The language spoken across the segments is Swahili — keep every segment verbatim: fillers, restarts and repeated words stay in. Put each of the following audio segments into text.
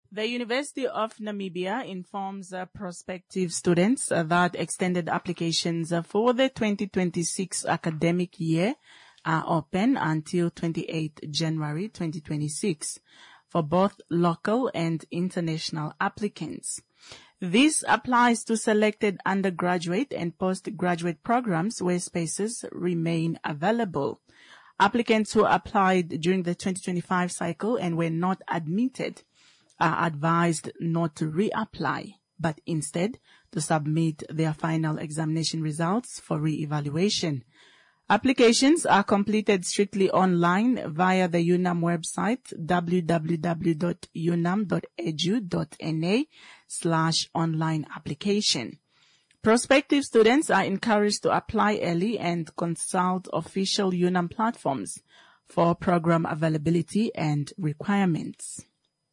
The University of Namibia informs uh, prospective students uh, that extended applications uh, for the twenty twenty-six academic year are open until twenty-eighth January twenty twenty-six for both local and international applicants. This applies to selected undergraduate and postgraduate programs where spaces remain available. Applicants who applied during the twenty twenty-five cycle and were not admitted are advised not to reapply, but instead to submit their final examination results for re-evaluation. Applications are completed strictly online via the UNAM website w w w dot unam dot e d u dot n a slash online application. Prospective students are encouraged to apply early and consult official UNAM platforms for program availability and requirements.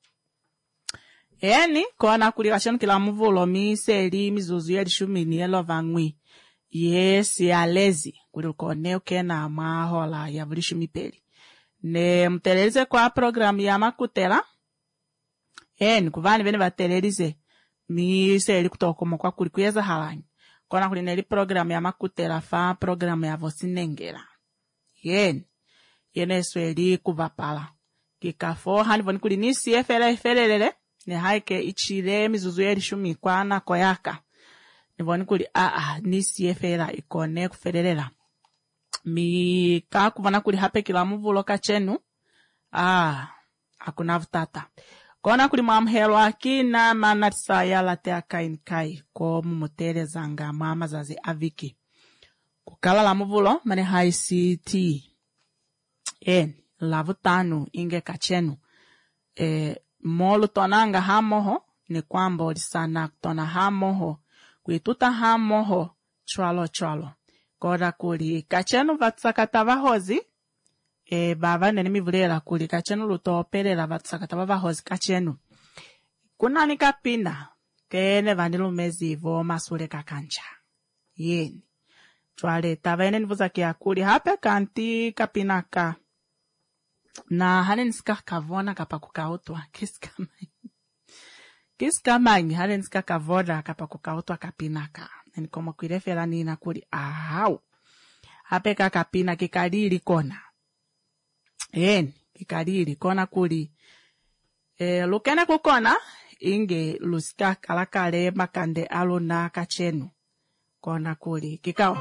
Eni kona kulikashanu kila muvulo miseli mizuzu ya lishumini elo vangwi. Yes, ya lezi kulikone ukena mahola ya vulishumipeli. Ne mtelelize kwa program ya makutela. Eni kuvani vene vatelelize miseli kutokomo kwa kulikuyeza halanyi. Kona kulineli program ya makutela fa program ya vosinengela. Yen yene sweli kuvapala. Kikafo hani voni kulinisi efele efelelele. Ne haike ichile mizuzu ya lishumi kwa na koyaka. Nivoni kuli aa nisi efela ikone kuferelela. Mi kakuvana kuli hape kila muvulo kachenu. Ah, hakuna vutata. Kona kuli mamhelo akina manatisa ya late akainikai ko mumutere zanga mama zazi aviki. Kukala la muvulo mane haisi ti. En, lavutanu inge kachenu. Eh, Molu tonanga hamoho ni kwamba olisana tona hamoho kuituta hamoho chwalo chwalo koda kuli kachenu vatsakata vahozi e bava nene mivulela kuli kachenu lutopelela vatsakata vahozi kachenu kunani kapina kene vandilu mezivo masule kakancha yeni chwale tavene nivuza kia kuli hape kanti kapina ka na halen ska kavona kapa kukautwa kiska manyi kiska manyi halen ska kavona kapa kukautwa kapinaka ni kama kuirefela nina kuli ahau hapeka kapina kikadiri kona yen kikadiri kona kuli e lukena kukona inge luska kalakale makande alona kachenu kona kuli kikao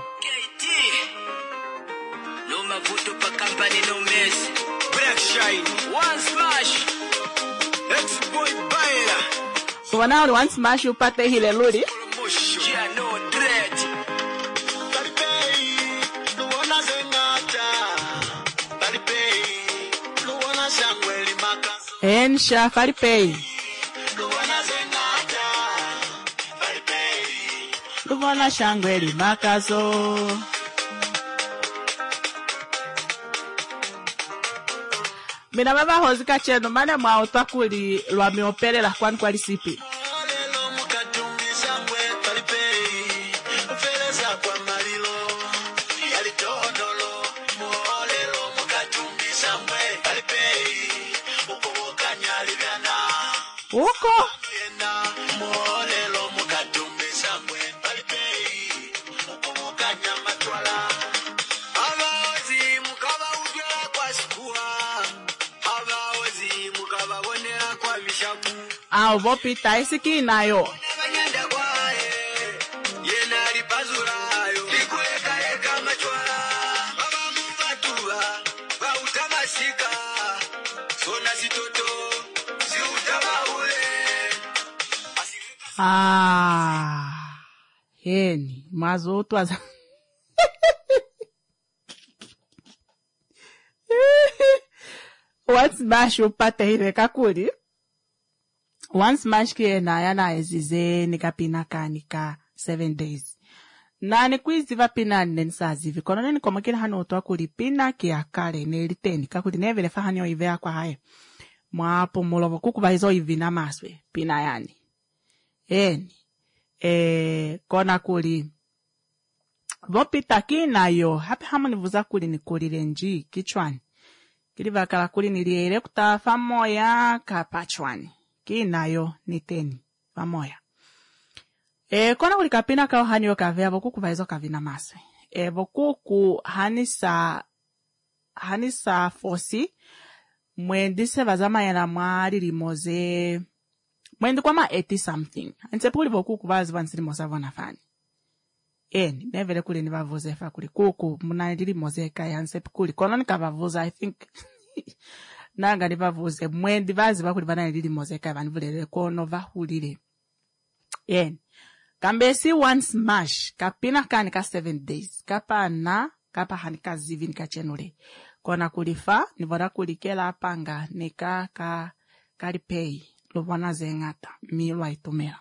no mavuto pa company no mess shine one smash ex-boy baila so wana one smash upate hile luri yeah no dread Falipei no wana zengata Falipei no wana shangweli makazo ensha Falipei no wana zengata Falipei no wana shangweli makazo Mina baba hozi kacheno mane mwa otakuli lwa miopelela kwani kwa lisipi. Uko? Ah, vou pitar esse aqui, Nayo. Ah, Rene, mas outras... What's baixo para ter kakuri? Once mash ke na yana ezize nikapina kanika seven days. Na ni kwiziva pina nensazivi. Kono neni komakina hano otoa kulipina kia kare neliteni. Kakuli nevele fahanyo ivea kwa hae. Mwapo mulovo kukuva hizo hivi na maswe. Pina yani. Eni. E, kona kuli. Vopita kina yo. Hape hama nivuza kuli ni kuli renji. Kichwani. Kili vakala kuli niliere kutafa moya kapachwani. kinayo niteni pamoya. E kona kuli kapina kao hani okavea bokuku vaizo kavina maswe. E bokuku hani sa hani sa fosi mwendise vazama yana mwari limoze mwendi kwa ma eighty something. Anse puli bokuku vazi vansiri mosa vona fani. Eni nevele kuli ni vavuze fa kuli kuku muna limoze kaya anse kuli kono nikavavuza I think nanga ni vavuze mwendi vazi vakuli vana limoze kaya vanivulele kono vahulile. Eni kambesi one smash kapina kani ka seven days kapa na kapa hani ka zivi nika chenule kona kulifa nivora kulikela apanga nika ka kalipei lubona zengata milwa itumela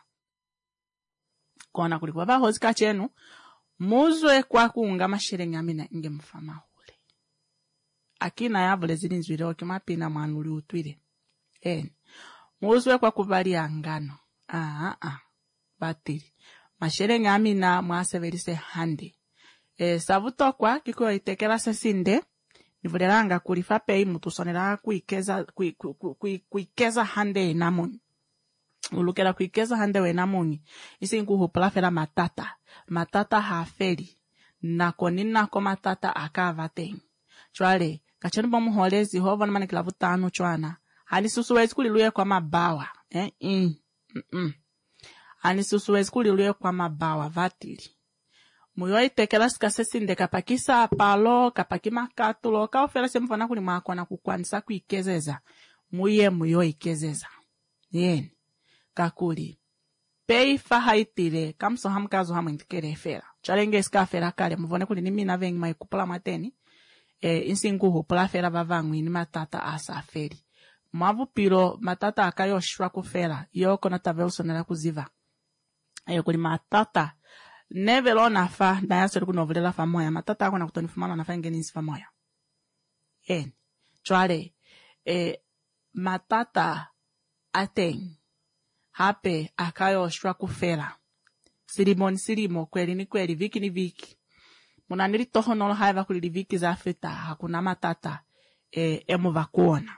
kona kulikuwa bahozi ka chenu muzwe kwa kuunga mashirenga mina inge mfama hule akina yavule zili nzwile okimapina mwanuli utwile eni muzwe kwa kubali angano aha aha batiri mashirenga amina mwasevelise handi e savutokwa kiko itekela sesinde nivuleranga kulifa pei mutusonera kuikeza kuikeza hande namuni ulukela kuikeza hande we namuni isi nkuhupula fela matata matata hafeli nako ninako matata akava tengi chwale kachani bomu holezi hova namani kilavutanu chwana hani susuwezi kuliluye kwa mabawa eh mm, mm, mm. Hani susuwezi kuliluye kwa mabawa vatili muyo itekela sikasesinde kapakisa apalo kapakima katulo kaofela semfana kuli mwako na kukwanisa kuikezeza muye muyo ikezeza yeni kakuli pei fahaitile kamso hamkazo hamwindikele fela chalenge iska fela kale muvone kuli nimina vengi maikupula mateni e insingu hupula fela vavangwi ni matata asa feli mavu piro matata akayo shwa kufela yoko na tavelso kuziva ayo kuli matata nevelo nafa na yasori kunovulela fa moya matata ako na kutonifumana nafa ngenisi fa moya en chwale e matata ateng hape akayo shwa kufela sirimoni sirimo kweli ni kweli viki ni viki munaniri toho nolo haiva kuli viki za fita hakuna matata e emu vakuona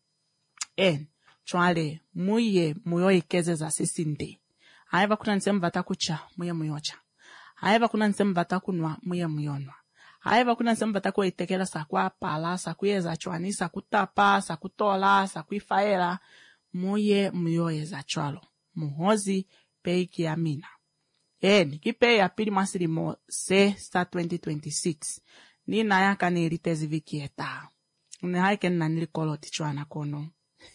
en chwale muye muyo ikeze za sisinde haiva kuna nisemu vatakucha muye muyocha haiva kuna nisemu vatakunwa muye muyonwa haiva kuna nisemu vatakuwa itekela sakwa pala sakuyeza chwani sakutapa sakutola sakuifaela muye muyoye za chwalo muhozi peiki amina eni kipe ya pili masirimo se sta twenty twenty-six ni nayaka ni ilitezi viki eta ni haike nina nilikolo tichwana kono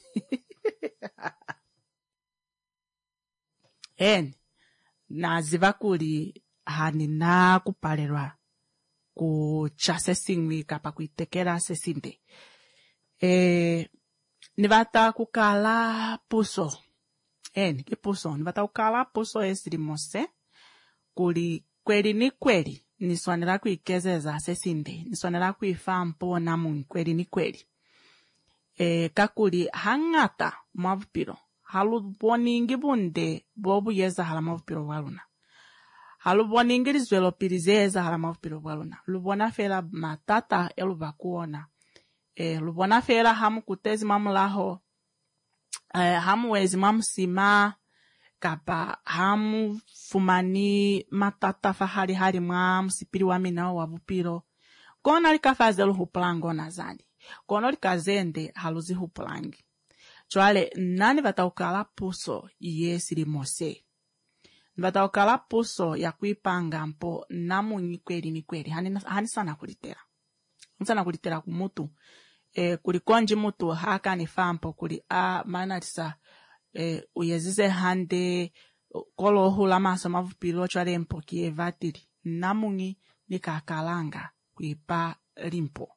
eni na zivakuli hani na kupalelwa kucha sesingwi kapa kuitekela sesinde e nivata kukala puso eni kipuso nivata kukala puso esirimose kuli kweli ni kweli niswanela kuikezeza sesinde niswanela kuifa mpo namu kweli ni kweli e kakuli hangata mavupiro haluboningi bunde bobu yeza hala mavupiro waluna haluboningi lizwelo pilizeza hala mavupiro waluna lubona fela matata eluva kuona e lubona fela hamu kutezi mamulaho e, hamu wezi mamusima kapa hamu fumani matata fahari hari mwa musipiri wa minao wavupiro kona likafazelu huplango na zani kono likazende haluzi huplangi chwale nani vataukala puso yesiri mose vataukala puso ya kuipanga mpo namu ni kweli ni kweli hani, hani sana kulitera sana kulitera kumutu e, kulikonji mutu haka ni fampo kuli a mana tisa e, uyezize hande kolo hula masa mavupilo chwale mpo kie vatiri namungi nikakalanga kuipa limpo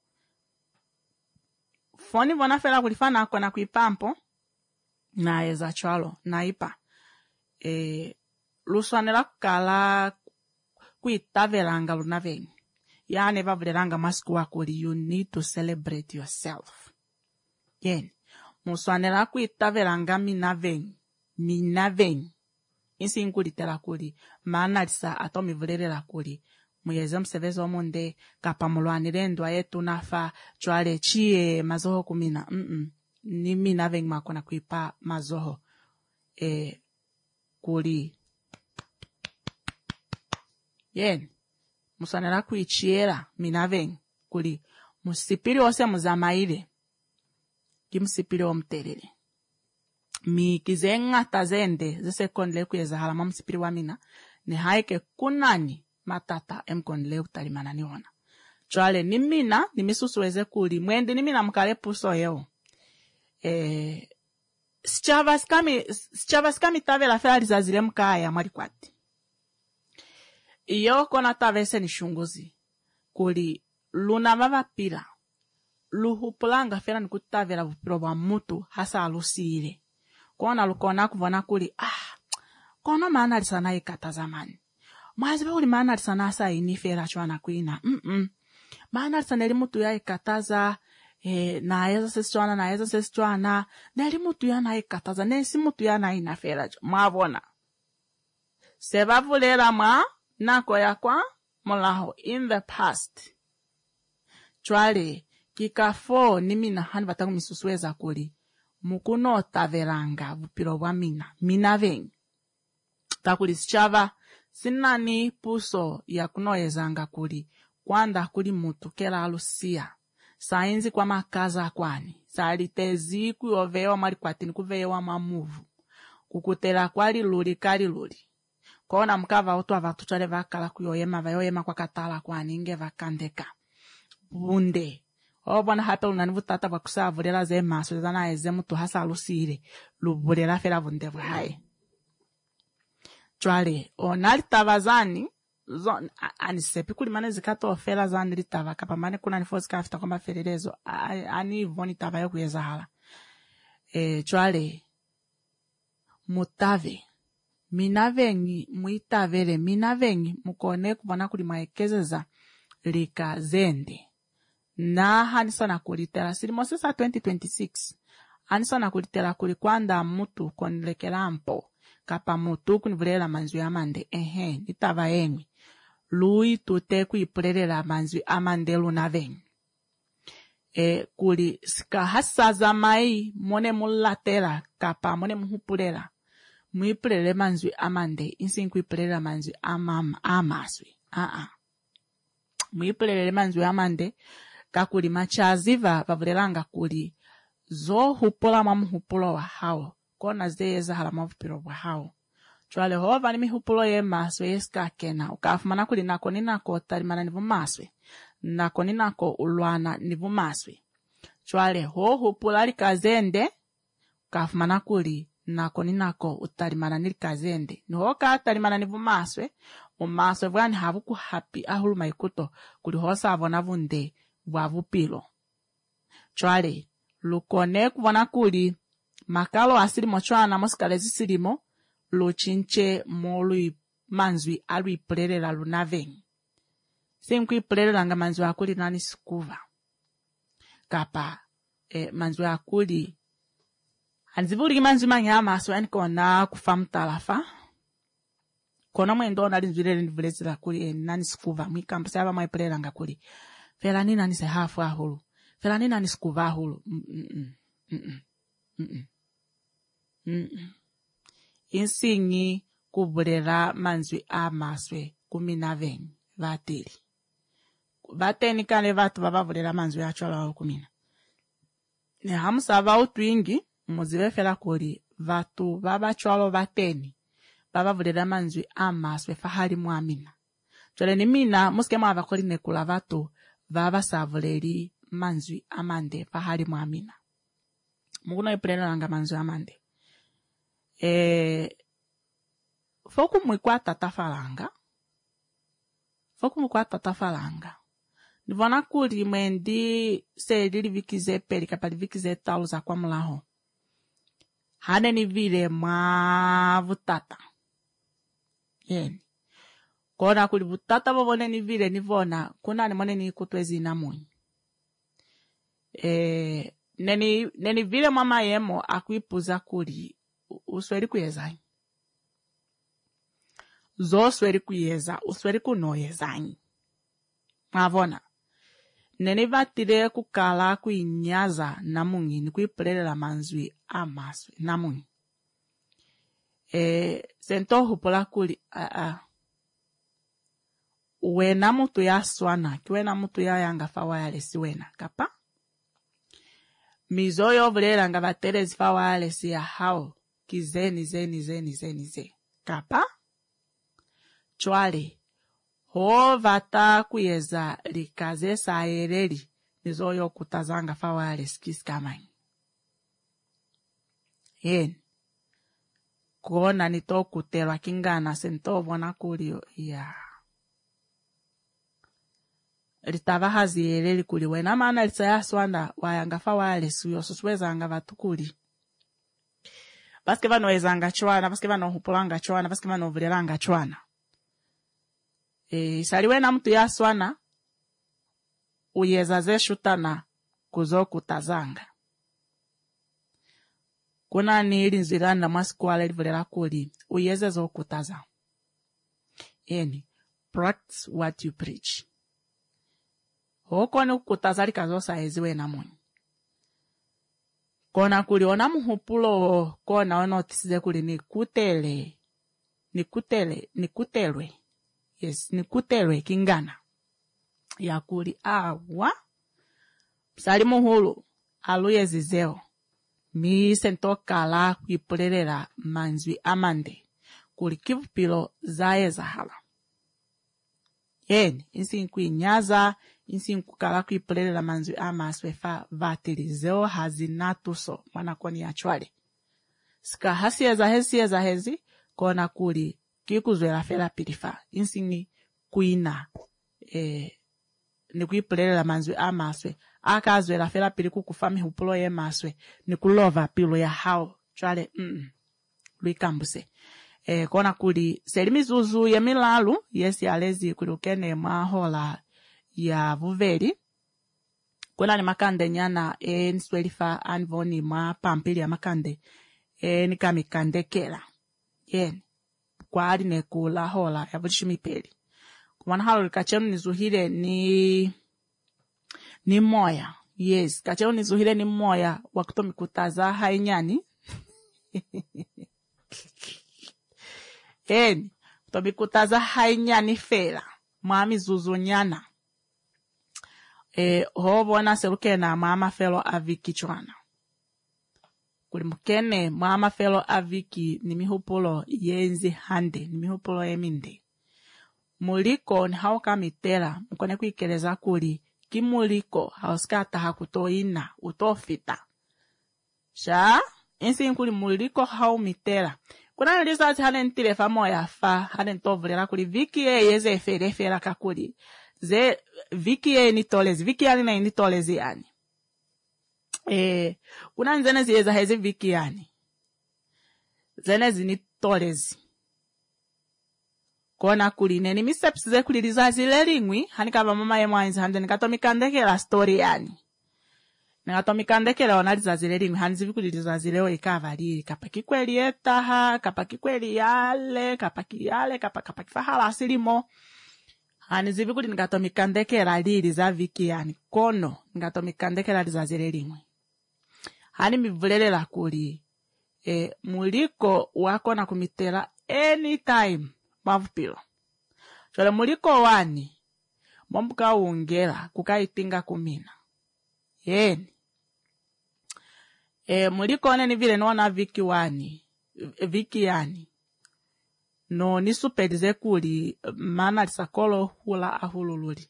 foni vona fela kulifana kwa na kuipampo na eza chwalo na ipa e luswanela kukala kuitavelanga lunavengi yani vavilelanga masiku wakuli you need to celebrate yourself yen muswanela kuitavelanga minavengi minavengi insi inkulitela kuli maana lisa atomi vulelela kuli muyeze mseveza omonde kapa mulwanile ndwa yetu nafa chwale chie mazoho kumina mm -mm. ni mina vengi makona kuipa mazoho e kuli yen musanera kuichiera minaven kuli musipiri ose muzamaire kimsipiri omterere mi kizenga tazende zese konle kuyeza halama msipiri wa mina ne haike kunani matata emkonle utalimana niona chwale ni mina ni misusuweze kuli mwende ni mina mkale puso yeo eh sichava skami sichava skami tave la fera lizazile mkaya mwari kwati iyo kona tavese ni shunguzi kuli luna vava pira luhupulanga fera ni kutavela vupiro wa mutu hasa alusire kona lukona kuvona kuli ah kono maana alisana ikata zamani mwazi uli maana alisana asa ini fera chwana kuina mm mm maana alisana ili mutu ya ikataza eh na eza sesitwana na eza sesitwana na ili mutu ya na ikataza nesi mutu ya na ina fera mwavona seba vulera mwa nako ya kwa molaho in the past chwale kikafo ni mina hani vatangu misusuweza kuli mukuno taveranga vupiro wa mina mina vengi takuli sichava sinani puso ya kunoyezanga kuli kwanda kuli mutu kela alusia sainzi kwa makaza kwani salitezi kuyovewa mali kwatini kuvewa mamuvu kukutela kwali luli kali luli kona mkava otu avatuchale vakala kuyoyema vayoyema kwa katala kwani inge vakandeka bunde obona hape unani vutata vakusavulera ze maso zana eze mutu hasa alusire lubulera fera vunde vhaye chwale onali tavazani zon anisepi kuli mane zikato fera zani litava kapamane kuna nifozi kafita kwa mafererezo ani voni tava yo kuyeza hala e chwale mutave minavengi muitavere minavengi mukone kubona kuli maekezeza lika zende na hanisana kulitera silimosesa twenty twenty-six hanisana kulitera kuli kwanda mutu konilekela mpo kapa mutu kunivulera manzwi amande ehe nitava enwi lui tute kuipulera manzwi amande lunavengi e kuli sika hasaza mai mone mulatera kapa mone muhupulera muipulere manzwi amande insi kuipulera manzwi amama amaswi a a muipulere manzwi amande kakuli machaziva vavulelanga kuli zo hupula mamuhupulo wa hao kona zeza hala mavupiro wa hao chwale hova ni mihupulo ye maswe yeska kena ukafumana kuli nako ninako talimana nivu maswe nako ninako ulwana nivu maswe chwale ho hupula likazende ukafumana kuli nako ninako utalimana nilikazende niho ka talimana nivu maswe umaswe vwani havuku hapi ahulu maikuto kuli hosa avona vunde vwavupilo chwale lukone kuvona kuli makalo asilimo chwana mosikalezi silimo luchinche molu manzwi aluipulera lunavengi sinkuipulera nga manzwi akuli nani sikuva kapa e, manzwi akuli anzivuli manzwi manyama aswani kona kufamtalafa kona mwendo nali nzwilele nivulezila kuli e, nani sikuva mwikamba sayaba maipulera nga kuli fela nina nise hafu ahulu fela nina nisikuva ahulu mm mm mm mm mm mm insingi kubulera manzwi amaswe kuminavengi vateli vateni kale vatu vavavulera manzwi achola kumina ne hamusava utwingi muzive fela kuli vatu vavacholo vateni vavavulera manzwi amaswe fahali muamina chole ni mina muske mwava kuli nekula vatu vava savuleri manzwi amande fahali muamina mukuno ipulera langa manzwi amande e foku mwikwata tafalanga foku mwikwata tafalanga nivona kuli mwendi selili vikize peli kapali vikize talu za kwa mulaho hane ni vile mwa vutata yeni kona kuli vutata vovone ni vile nivona kuna ni mwone ni kutwezi na muni e neni neni vile mama yemo akuipuza kuli usweri kuyezanyi zo sweri kuyeza usweri kunoyezanyi mwavona neni vatire kukala kuinyaza na mungi ni kuipulera manzwi amaswe na mungi eh sento hupula kuli a a wena mutu ya swana kiwena mutu ya yanga fa wireless wena kapa mizoyo vulera nga vaterezi fa wireless ya hao kizeni zeni zeni zeni ze kapa chwale ho vata kuyeza likaze saereri mizoyo kutazanga fa wireless kiskamani yen kuona nito kuterwa kingana sento bona kulio ya litava haziyeleli kuli wena maana lisaya swanda wayanga fa wireless uyo suswezanga vatukuli baske vanoezanga chwana baske vanohupulanga chwana baske vanovulelanga chwana e saliwena mtu ya swana uyeza ze shutana kuzo kutazanga kuna ni ilinzirana maskwala livulela kuli uyeze zo kutaza eni practice what you preach hoko ni kutaza likazosa eziwe na mwenye kona kuliona muhupulo kona onotisize kuli ni kutele ni kutele ni kutelwe yes ni kutelwe kingana ya kuli awa sali muhulu aluye zizeo mi sento kala kuipulelera manzwi amande kuli kivupilo zaye zahala yen insi nkuinyaza insi nkukala kuipulelera manzwi amaswe fa vatilizeo hazinatuso mwana koni ya chwale sika hasieza hesieza hezi kona kuli kikuzwela fela pilifa insi ni kuina eh ni kuipulelera manzwi amaswe akazwela fela pili kukufami hupulo ye maswe ni kulova pilo ya hao chwale mm luikambuse eh kona kuli selimizuzu ya milalu yesi alezi kulukene mahola ya vuveli kuna ni makande nyana e nswelifa anvoni ma pampili ya makande e nikamikandekela yen kwa ali nekula hola ya vutishimipeli kumana halo likachenu nizuhile ni ni moya yes kachenu nizuhile ni moya wakutomi kutaza hainyani eni kutomi kutaza hainyani fela mami zuzu nyana e hovona serukena mama felo aviki chwana kuli mukene mama felo aviki ni mihupulo yenzi hande ni mihupulo yeminde muliko ni hauka mitela mkone kuikeleza kuli kimuliko hauskata hakutoina utofita sha insi nkuli muliko hau mitela kuna nilizati hane ntile famoya fa hane ntovulera kuli viki ye yeze efere fera kakuli ze viki ye nitolezi viki yani na nitolezi yani eh kuna nzene ziyeza hezi viki yani zene zinitolezi kona kuli neni misepsize kuli lizazi lelingwi hanikava mama ye mwanzi hande nikatomikandekela story yani nikatomikandekela wana lizazi lelingwi hanzi vikuli lizazi leo ikava lili kapaki kweli etaha kapaki kweli yale kapaki yale kapaki fahala asilimo hani zivi kuli nikatomikandekela lili za viki yani kono nikatomikandekela lizazi lelingwi hani mivulelela kuli e muliko wako na kumitela anytime mavupilo chole muliko wani mombuka ungela kukaitinga kumina yeni e muliko neni vile nona viki wani viki yani no nisupedize kuli mana lisakolo hula ahulululi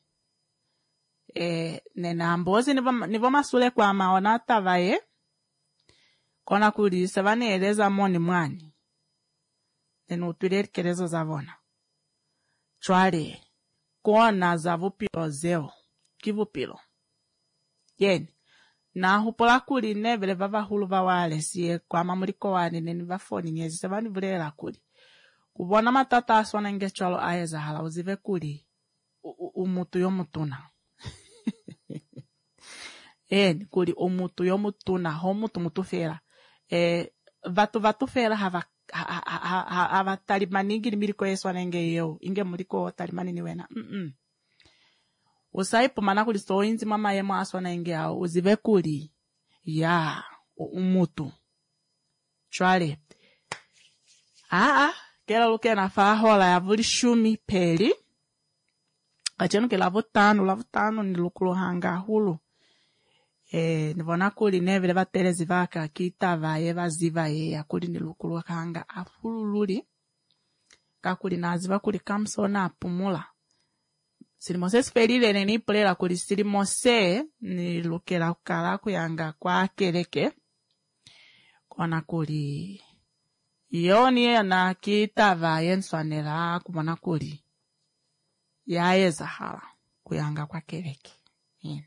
e nena ambozi nivo masule kwa maona tavaye kona kuli sevani eleza moni mwani nenu utuleli kelezo zavona chwale kona zavupilo zeo kivupilo yeni na hupola kuli nevele vava hulu vawale siye kwa mamuliko wani neni vafoni nyezi sevani vulela kuli kubona matata aswana nge chwalo aeza hala uzive kuli umutu yomutuna yeni kuli umutu yomutuna homutu mutufera e vatu vatu fera hava ha ha ha hava talimaningi miliko yeswa nenge yo inge muliko talimani ni wena mm -mm. Usaipo mana kuli so inzi mama yema aswa nenge yao uzive kuli ya umutu chwale Aa, kela luke na fahola ya vuli shumi peli. Kachenu ke lavutano, lavutano ni lukulu hanga hulu. E, nivona kuli nevile vatelezi vaka kitava ye vaziva ye ya kuli ni lukulu hanga afulu luli. Kakuli naziva kuli kamsona apumula. Silimose sipelile nini pulela kuli silimose ni lukela kukala kuyanga kwa keleke. Kona kuli yoni na kitava yenswanela kumona kuli yaye zahala kuyanga kwa keleke. Yeah.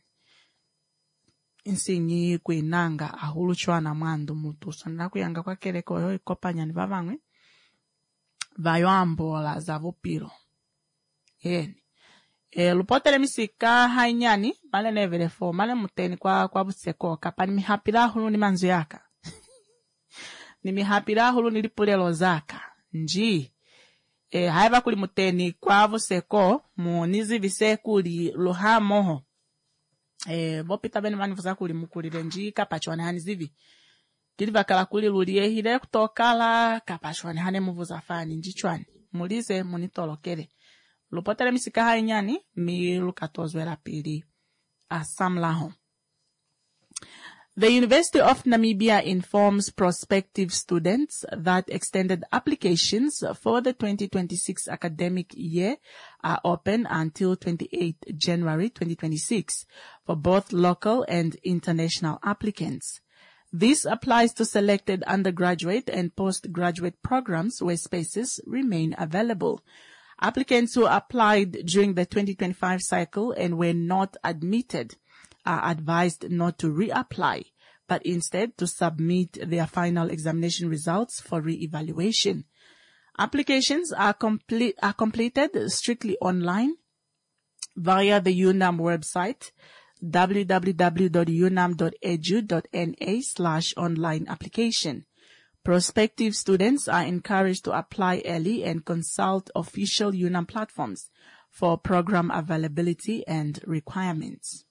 Insinyi kuinanga ahulu chwana mwandu mutu sonela kuyanga kwa keleke oyo ikopanya ni vavangwe vayo ambola za vupiro. Yeah. E, lupotele misika hainyani male nevele fo male muteni kwa kwa buseko kapani mihapila hulu ni manzu yaka. Ni mihapila hulu nilipulelo zaka. Nji. E, haiva kuli muteni kwa buseko mu nizi vise kuli luha moho. E, bopita beni manifuza kuli mukulile nji kapachwane hani zivi. Kili vakala kuli lulie hile kutokala kapachwane hane muvuza fani nji chwani. Mulize munitolokele. Lupotele misika hainyani mi lukatozwe la pili asamlaho. The University of Namibia informs prospective students that extended applications for the twenty twenty-six academic year are open until twenty-eighth January twenty twenty-six for both local and international applicants. This applies to selected undergraduate and postgraduate programs where spaces remain available. Applicants who applied during the twenty twenty-five cycle and were not admitted are advised not to reapply, but instead to submit their final examination results for re-evaluation. Applications are complete, are completed strictly online via the UNAM website, w w w dot unam dot e d u dot n a slash online application. Prospective students are encouraged to apply early and consult official UNAM platforms for program availability and requirements.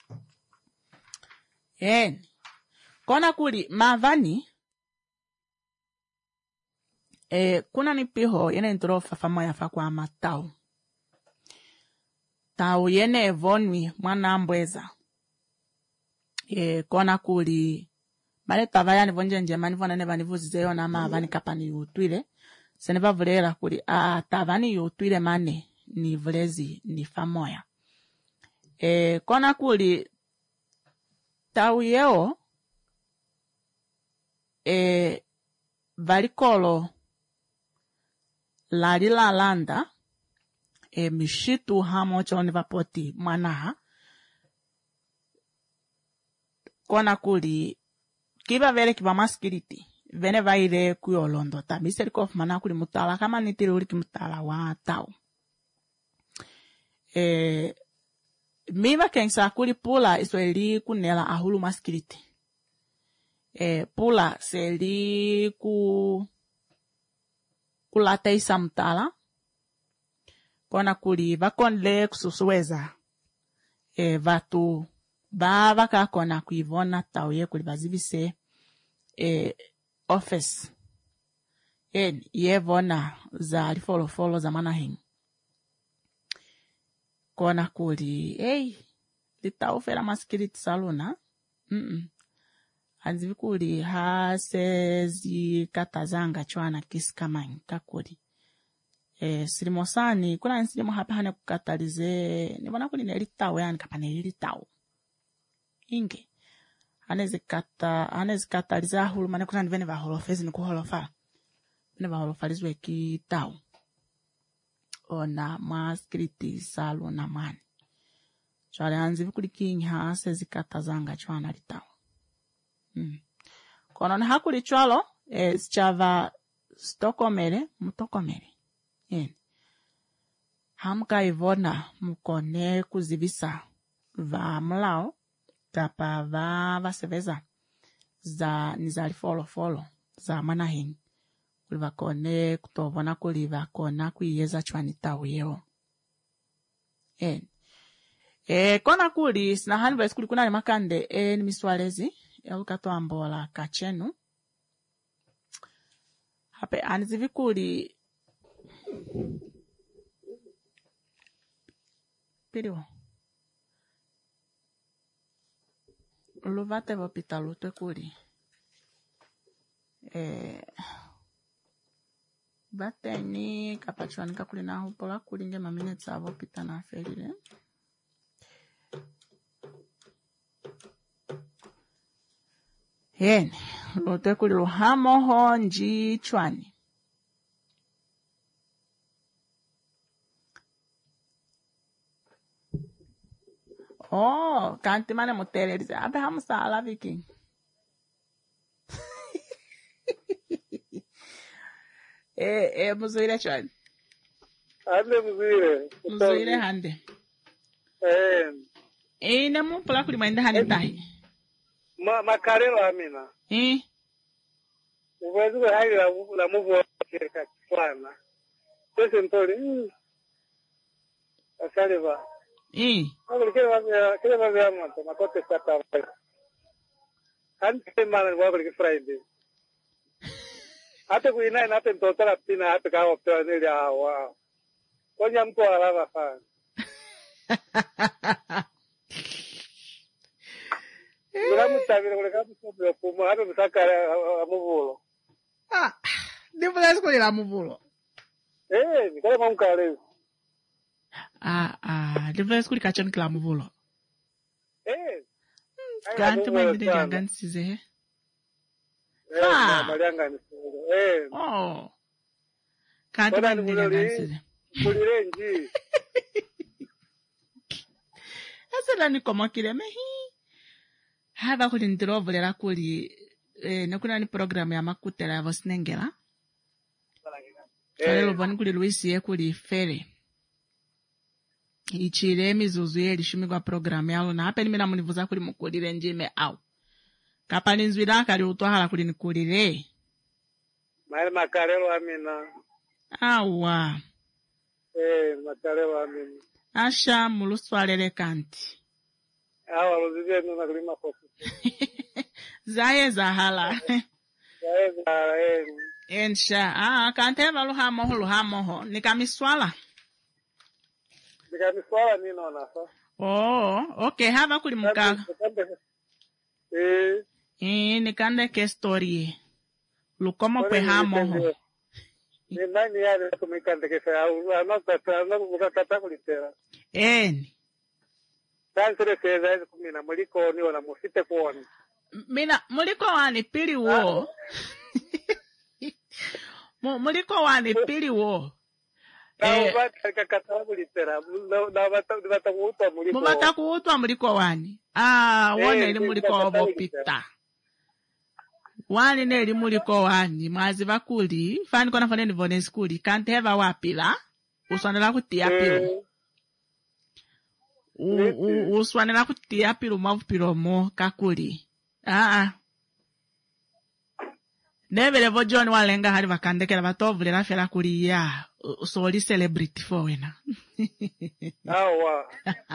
En, kona kuli mavani, e, kuna nipiho yene introfa famo ya fakwa matao. Tau yene evonwi mwana ambweza. E, kona kuli Male tavaya nivonje njema nivona neva nivuzizeyo na mavani kapani yutwile. Seneva vulera kuli, a tavani yutwile mane ni vulezi ni famoya. E, kona kuli, tau yeo, e, valikolo, lalila landa, e, mishitu hamo choni vapoti manaha. Kona kuli, kiba vele kiba maskiriti. Vene vaire kuyo londo. Ta miseri kof mana kuli mutala. Kama nitiri uli ki mutala wa tau. E, miva kensa kuli pula iso eli kunela ahulu maskiriti. E, pula se eli ku kulate isa mutala. Kona kuli vakonle kususuweza. E, vatu ba vaka kona kuivona tau ye kuli bazivise e, office. En, ye vona za alifolo folo za manahing. Kona kuli, hey, litau fela maskiriti saluna. Mm-mm. Anzivi kuli ha sezi katazanga chwana kisikamang kakuli. E, silimosani, kuna nsilimo hapa hane kukatalize, nivona kuli nelitau yani kapane nelitau. Inge. Hanezi kata, hanezi kataliza hulu mane kuna nivene va holofezi ni kuholofa. Nivene va holofalizwe ki tau. Ona maskiriti salu na mani. Chwale hanzivi kuli kingi hasezi katazanga chwana litau. Hmm. Kono na hakuli chwalo, e, chava stokomere, mutokomere. Yen. Hamka ivona mukone kuzivisa va mlao. Tapa va vaseveza za nizali folo folo za manahing. Kuliva kone kutovona kuliva kona kuiyeza chwani tau yeo. En. E, kona kuli, sinahani vesi kuli kuna ni makande e ni miswalezi. Elukato ambola kachenu. ape anizivi kuli piriwo luvate vopita lutwe kuli eh bateni kapachwanika kuli na hupola kuli nge maminutes avo pita na aferile Yeni, lutwe kuli luhamoho nji chwani. Oh, kanti mane mutelerize. Abe hamusala viking. eh, eh, muzuire chwani. Hande muzuire. Muzuire hande. Eh. Eh, nemu pula kuli mainde hande tahi. Ma makarelo amina. Eh. Uwezo wa hali la la muvu kwa kwana. Sasa ntoli. Asale ba. Eh. Hapo kile wa kile wa vyama makote sata. Hande mara wa kwa Friday. Hata kuina na hata mtotala pina hata kawa kwa nili hawa. Kwa mtu alava sana. Ngramu tabira kule kabu sobe kuma hata msaka amuvulo. Ah, ndivulezi kuli la muvulo. Eh, nikale mamkale. Ah, ah, ndivulezi kuli kachoni kila muvulo. Eh. Kanti maindine jangani size he. Ah, malianga ni eh. Oh. Kanti maindine jangani size. Kulire nji. Asa ni komo kile mehi. Hava kuli ndirovulera kuli eh nekuna ni program ya makutela ya vosinengela. Kale lubani kuli Luisi kuli fere. Ichire mizuzu ye lishumi kwa program yalo na hapa nimena munivuza kuli mukulire njime au. Kapani nzwira kali utwahala kuli nikulire. Mali makarelo amina. Awa. Eh, makarelo amina. Asha muluswalele kanti. Awa luzive nuna kulima fofu. Zaye zahala. Zaye zahala eh. Ensha. Ah, kante valuha moho luha moho. Nikamiswala. Nikamiswala nino nasa. Oh, okay. Hava kuli mukaga. Eh. Eh, nikande ke story. Lukomo kwe ha moho. Ni nani yale kumikande ke fa anakata anakukata kulitera. Eni. Dansere seza kumina muliko ni wala musite kuona. Mina muliko wani pili wo. Mu muliko wani pili wo. Eh, bata kakata kulitera. Na bata bata kuutwa muliko. Mubata kuutwa muliko wani. Ah, wone ili muliko obopita. Wani ne ili muliko wani. Mwazi bakuli. Fani kona fane ni vone skuli. Kante heva wapila. Uswanela kutia pilo. Uswanela kutia pilo mavupilo mo kakuli. Ah ah. Nevele vo John walenga hali vakandekela vatovulera fela kuli ya. Soli celebrity for wena. Awa.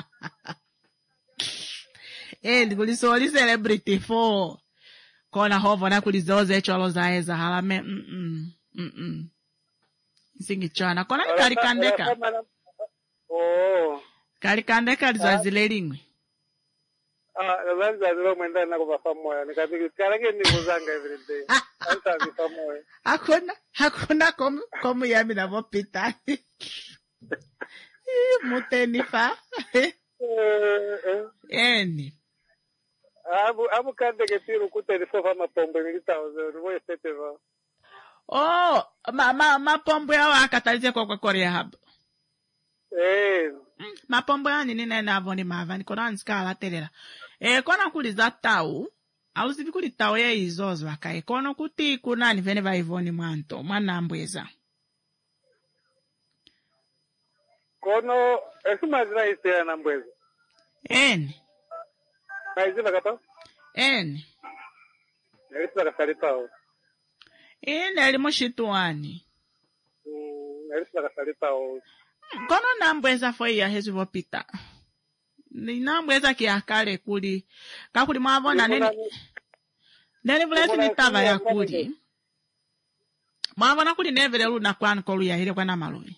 Eh, kuli soli celebrity for. Kona hovo na kuli zoze cholo zaeza halame. Mm mm. Mm mm. Singi chana. Kona ni karikandeka. Oh. Karikandeka lizazile lingwe. Ah, lazima zilo mwenda na kuvafa moya. Nikabiki karage ni muzanga every day. Anta vifa moya. Hakuna, hakuna komu, komu yami na vopita. Muteni fa. Eni. Abu, abu kande ke tiru kute ni sofa mapombe milita ozo. Nuvo estete va. Oh, ma, ma, mapombe ya wakatalize kwa kwa korea haba. Eh. Mapombe ya nini nene avoni mavani. Kona niska ala telela. Eh, kona kuliza tau. Alusivi kuli tau ya izozo wakae. Kono kuti kuna ni vene va ivoni mwanto. Mwana ambweza. Kono, esu mazina isi ya nambweza. Eni. Maizina kata? Eni. Nelisi na kasalita o. Eni elimushituani. Mm, nelisi na kasalita o. Kono nambweza foi ya hezu vopita. Ni nambweza kiakale kuli. Kakuli mwavona neni. Neni vulesi nitava ya kuli. Mwavona kuli nevele luna kwanu koluya hile kwa namaluvi.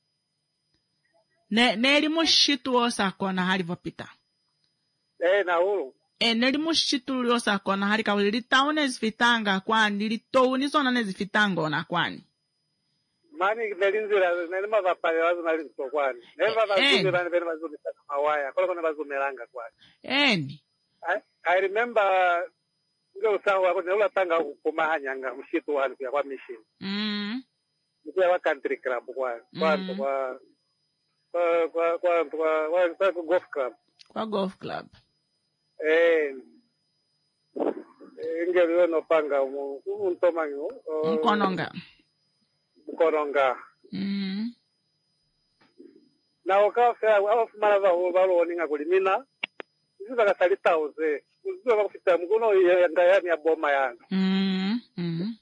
Ne, neli mushitu osa kona hali vopita. Eh, na ulu. E, neli mushitu osa kona hali kawili li taune zifitanga kwani, li touni zona nezifitanga ona kwani. Mani nelinzira, neli mavapale wazu nalinzo kwani. Neli mavazumi vani veni vazumi sana mawaya, kola kone vazumelanga kwani. Eni. I, I remember, nge usahu wako, neli ulatanga kumahanyanga mshitu wani kuya kwa mission. Mm. Kuya wa country club kwani. Kwani, Mm. kwa, kwa, kwa, kwa, kwa, kwa, kwa, kwa golf club. Kwa golf club. Eh, ingeri weno panga untomanyo. Mkononga. Mkononga. Mm. Na wakafe awo fumana baho baloninga kulimina. Izuba kasalita uze. Izuba bakufita mkono yanga yani ya boma yana. Mm. Mm.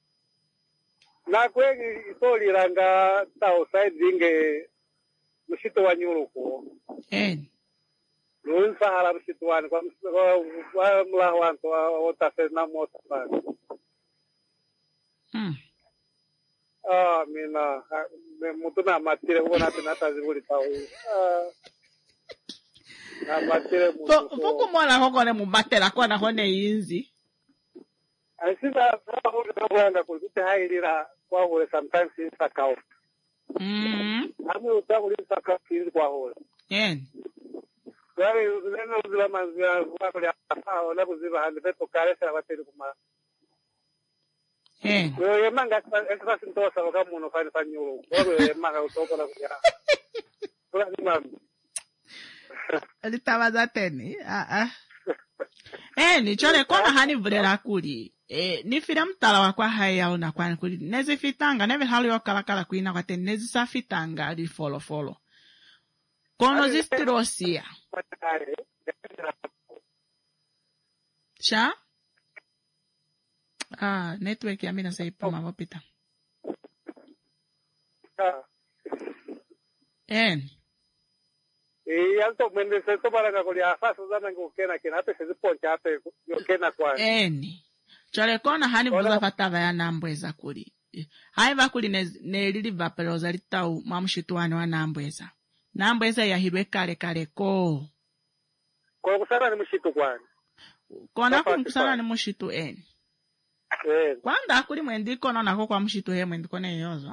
Na kwegi isoli ranga tao side inge mshito wa nyuruko. Eh. Luin Sahara mshito wani kwa kwa mla wanto otafe na mota bana. Mm. Ah, mina mutu na matire huwa tena tazibuli tao. Ah. Na matire mutu. Fuku mwana hoko ne mubatela kwa na hone yinzi. Aisida sababu ndio kulite hailira kwa hole sometimes in sakao. Mm. Ami utaku li sakao in kwa hole. Eh. Yaani neno zile manzia wako ya hao na kuziba hande peto karesa wateli kuma. Eh. Yo yemanga extra sintosa kama uno fanya fanyulo. Wewe yemanga utoka na kuja. Kwa ni mami. Alitawaza teni. Ah ah. Eh, ni chole kona hani vurela kuli. Eh, ni fira mtala wakwa haya una kwani kuli. Nezi fitanga, neve halu yokala kala kuina kwa teni. Nezi sa fitanga di follow follow. Kono zistirosia. Sha? Ah, network ya mina saipa mabopita. En. E alto mende se to para ko ya fa so zana ko kena kena pe se poncha pe yo kena kwa. En. Chole kona hani buza fatava ya nambweza kuli. Hai vakuli ne, ne lili vapeloza litau mamushituani wa nambweza. Nambweza ya hibe kare kare ko. Ko kusana ni mushitu kwani. Kona kumkusana ni mushitu en. Eh. Kwanda kuli mwendiko na nako kwa mushitu he mwendiko ne yozo.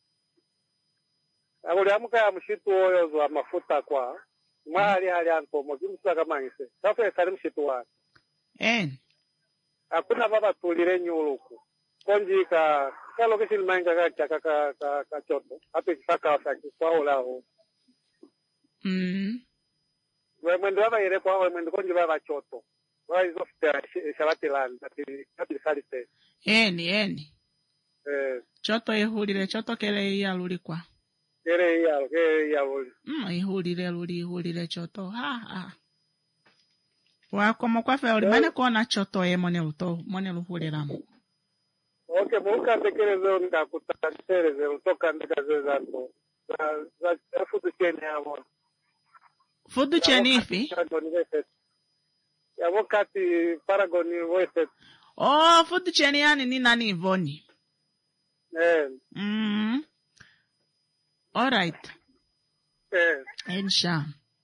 Aguli amuka ya mushitu oyo zo mafuta kwa. Mahali hali anto mo kimsa kama ngise. Safa sari mushitu wa. En. Hakuna baba tulire nyuluku. Konji ka kalo kesi manga ka chaka ka ka ka choto. Hapo kisaka wasaki kwa olao. Mm. Wewe mwendo baba ile kwa wewe mwendo konji baba choto. Wewe hizo fita shabati land ati ati salite. Eni eni. Eh. Choto ihulile choto kele ya lulikwa. Kere ya kere ya luli. Mm, ihulile luli ihulile choto. Ha ha. Wako mokwafe ulimane kona choto ye mone luto mone luhulila mu. Okay, muka tekeleze nika kutantereze utoka ndika zezato. Za za futu cheni hapo. Fudu chenifi? Ya wakati Paragon West. Oh, fudu cheni yani ni nani Voni. Eh. Mm. All right. Eh. Ensha.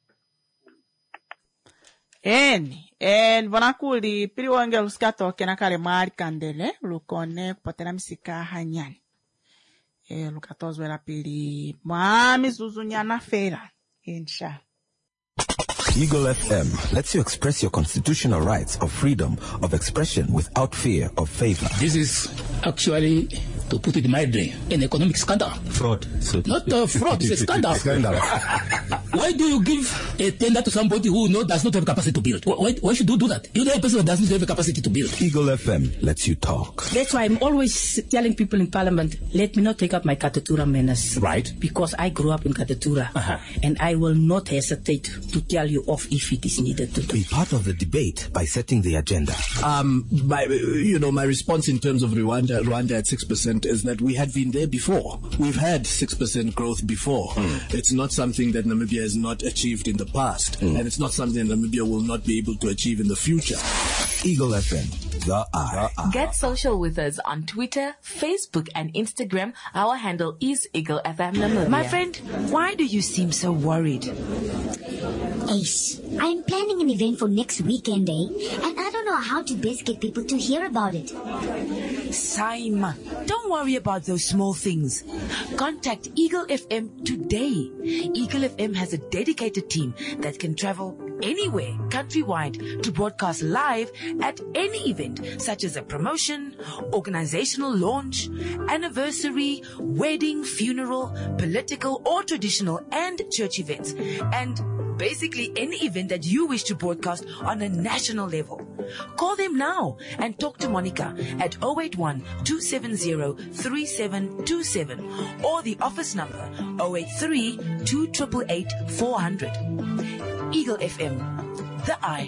Eni, en vonakuli pili wange luskato kena kale mari kandele lukone kupatena misika hanyani. E lukatozwe la pili mami zuzunyana fera. Ensha. Eagle F M lets you express your constitutional rights of freedom of expression without fear of favor. This is actually, to put it mildly, an economic scandal. Fraud. So Not a fraud, it's a scandal. Scandal. Why do you give a tender to somebody who no, does not have capacity to build? Why, why should you do that? You're the person that doesn't have the capacity to build. Eagle F M lets you talk. That's why I'm always telling people in Parliament, let me not take up my Katatura manners. Right. Because I grew up in Katatura. Uh-huh. And I will not hesitate to tell you off if it is needed to do. Be part of the debate by setting the agenda. Um, my, you know, my response in terms of Rwanda, Rwanda at six percent is that we had been there before. We've had six percent growth before. Mm. It's not something that Namibia has not achieved in the past. Mm. And it's not something Namibia will not be able to achieve in the future. Eagle F M, the eye. The eye. Get social with us on Twitter, Facebook, and Instagram. Our handle is Eagle F M Namibia. My friend, why do you seem so worried? Ace, I'm planning an event for next weekend, eh? And I don't know how to best get people to hear about it. Saima, don't worry about those small things. Contact Eagle F M today. Eagle F M has a dedicated team that can travel anywhere countrywide to broadcast live at any event, such as a promotion, organizational launch, anniversary, wedding, funeral, political or traditional and church events, and basically any event that you wish to broadcast on a national level. Call them now and talk to Monica at zero eight one, two seven zero, three seven two seven or the office number zero eight three, two eight eight, four zero zero. Eagle F M, the eye.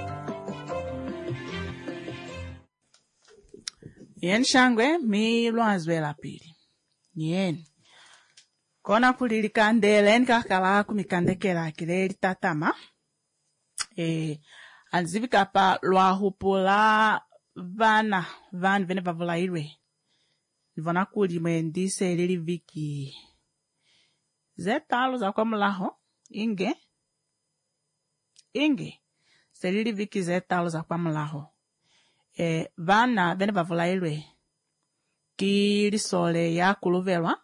Yen shangwe mi lwanzwe la pili. Yen. Kona kulili kandele nkakala kumikandekela kileli tatama. E, anzivika pa lwa hupula vana, van vene vavula irwe. Nivona kuli mwendise lili viki. Zetalo za kwa mulaho, inge. Inge. Selili viki zetalo za kwa mulaho. E, vana vene vavula irwe. Ki sole ya kuluvelwa.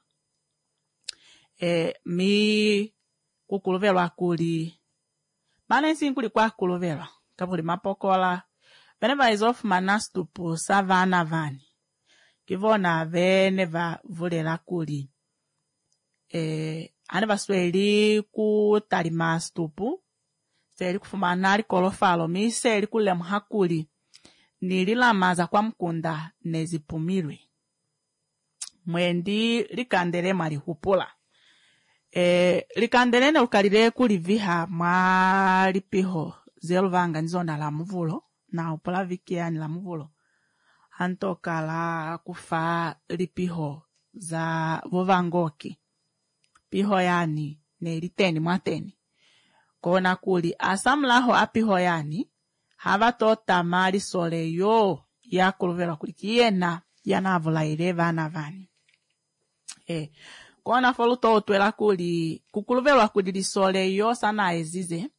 E, mi kukuluvelwa kuli. Mana isi nkuli kwa kuluvelwa. Kapuli mapokola. Vene va izofu manastupu sa vana vani. Kivona vene va vulela kuli. E, ane vasweli ku talimastupu. Seli kufumanari kolofalo. Mi seli kule mhakuli. Nilila maza kwa mkunda nezipumirwe. Mwendi likandele mali hupula. E, likandele ne ukalile kuliviha mali piho. Zelu vanga nizona la muvulo. Na upula vikia ni la muvulo. Antoka la kufa lipiho za vovangoki. Piho yani ne liteni mwateni. Kona kuli asamlaho apiho yani. Hava tota mali sole yo ya kuluvela kulikiena ya navula ile vana vani. E, kona foluto utwela kuli kukuluvela kuli sole yo sana ezize.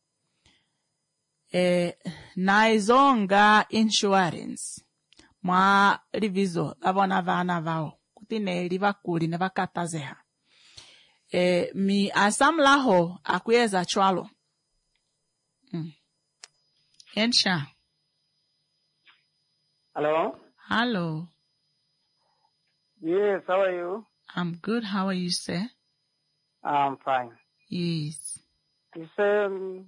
E, na izonga insurance. Mwa livizo lavona vana vao. Kutine liva kuli ne vakatazeha. E, mi asamlaho akuyeza chwalo. Mm. Ensha. Hello? Hello. Yes, how are you? I'm good. How are you, sir? I'm fine. Yes. It's um,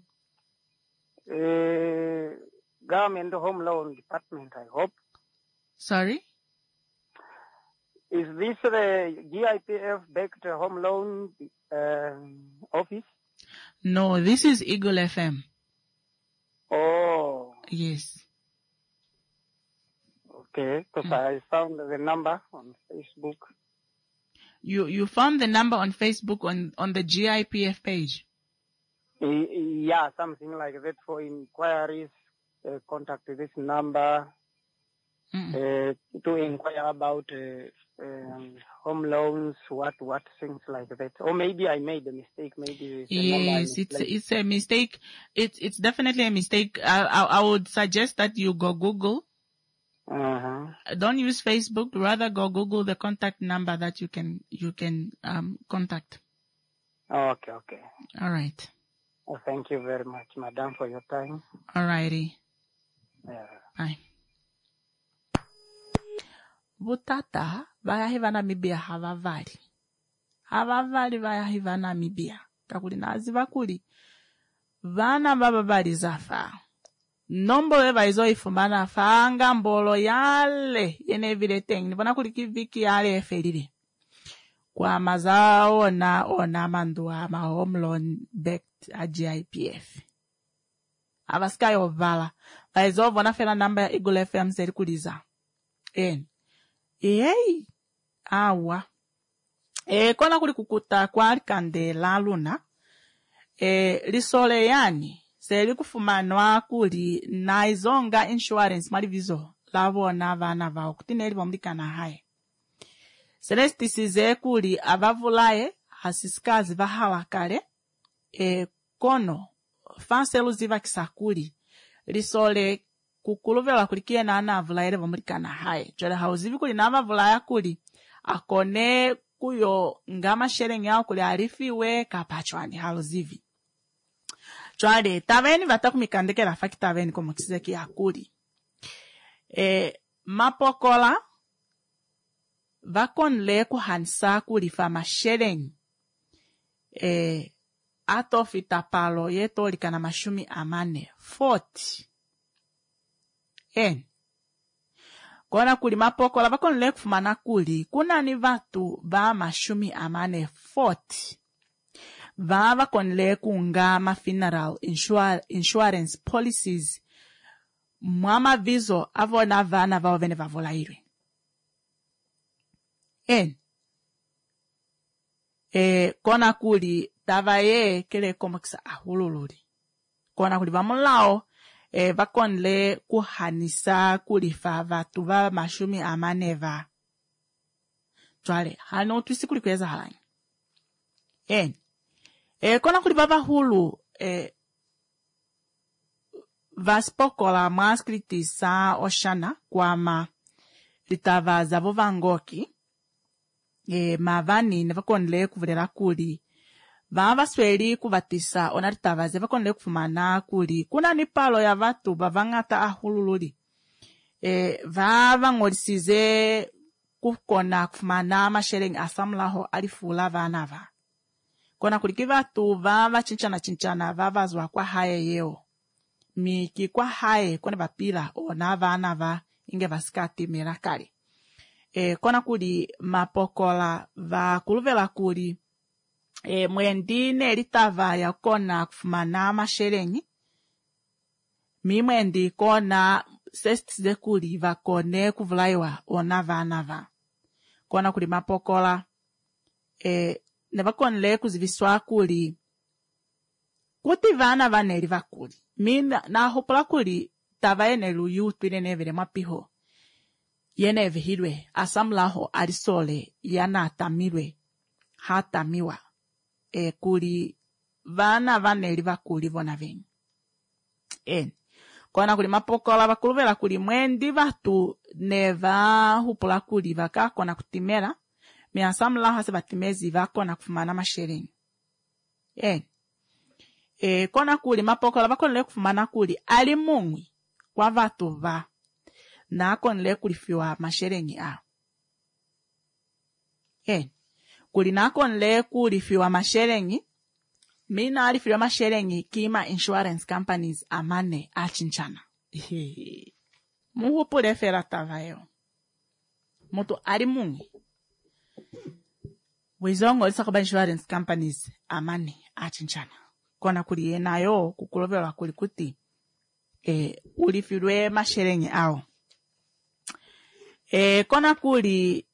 uh, government home loan department, I hope. Sorry? Is this the G I P F-backed home loan uh, office? No, this is Eagle F M. Oh. Yes. Okay, because mm. I found the number on Facebook. You you found the number on Facebook on, on the G I P F page? Uh, yeah, something like that for inquiries. Uh, contact this number mm. uh, to inquire about uh, um, home loans, what what things like that. Or maybe I made a mistake. Maybe it's yes, it's a, it's a mistake. It's it's definitely a mistake. I, I I would suggest that you go Google. Uh-huh. Don't use Facebook. Rather go Google the contact number that you can you can um contact. Okay, okay. All right. Well, thank you very much, madam, for your time. All righty. Yeah. Bye. Butata vayahiva Namibia havavali. Havavali vayahiva Namibia. Kakuli nazi vakuli. Vana vavavali zafa. Nombo eva izo ifumana fanga mbolo yale yene vile teng. Nivona kuliki viki yale efelile. Kwa mazao na ona mandua ma home loan backed a G I P F. Avaska yo vala. Vaizo vona fela namba ya Eagle F M seri kuliza. En. Ei. Awa. E kona kuli kukuta kwa kande la luna. e lisole yani seli kufumanwa kuli na izonga insurance malivizo lavona vana vao kuti neli vamulikana haye selestisize kuli avavulaye hasisikazi vahala kale e kono fanselu ziva kisakuli lisole kukuluvela kulikie na anavulaye vamulikana haye jole hauzivi kuli na avavulaya kuli akone kuyo ngama shereng yao kuli arifiwe kapachwani haluzivi chwade taveni vatakumikandekela faki taveni komokiseki akuli e mapokola vakonle kuhanisa kuli fa mashereng e atofita palo yetolika na mashumi amane forty en kona kuli mapokola vakonle kufumana kuli kuna ni vatu va mashumi amane forty va vakonle kunga ma funeral insure, insurance policies mwama vizo avona vana vao vene vavolairwe en e kona kuli tavaye kele komokisa ahululuri kona kuli vamulao e vakonle kuhanisa kulifa vatu va mashumi amaneva twale hano twisi kuli kweza halanya en e kona kuli baba hulu e vaspokola maskriti sa oshana kwama litava zavo vangoki e mavani ne vakonle kuvulera kuli vava sweli kuvatisa ona litava ze vakonle kufumana kuli kuna ni palo ya vatu bavangata ahululuri e vava ngolisize kukona kufumana mashereng asamlaho alifula vanava kona kuliki vatu vava chinchana chinchana vava zwa kwa haye yeo miki kwa haye kone vapila ona vanava inge vasikati mirakali e kona kuli mapokola va kuluvela kuli e mwendine litava ya kona kufumana masherengi mi mwendi kona sestize kuli va kone kuvulaiwa ona vanava kona kuli mapokola e neva konle kuziviswa kuli kuti vana vaneli vakuli mina na hopla kuli tava ene lu youth ine vile mapiho yene vihilwe asamlaho arisole yana tamirwe hata miwa e kuli vana vaneli vakuli vona veni en kona kuli mapokola vakuluvela kuli mwendi vatu neva hupula kuli vaka kona kutimera mi asamlaho hase vatimezi vakona kufumana mashereni en e kona kuli mapokola vakonle kufumana kuli ali mungwi kwa vatu va na konle kulifiwa masherengi a en kuli na konle kulifiwa masherengi mina alifiwa masherengi kima insurance companies amane achinchana muhupule fera tavayo mutu ali mungwi wizongo lisa kuba insurance companies amane achinchana kona kuli yenayo kukulovela kuli kuti e ulifilwe masherengi ao e kona kuli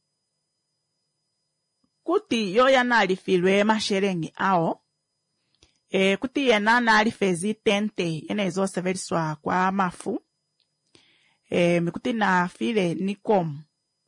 kuti yo yana alifilwe masherengi ao e kuti yena na alifezi tente yena izo severiswa kwa mafu e mikuti na file nikom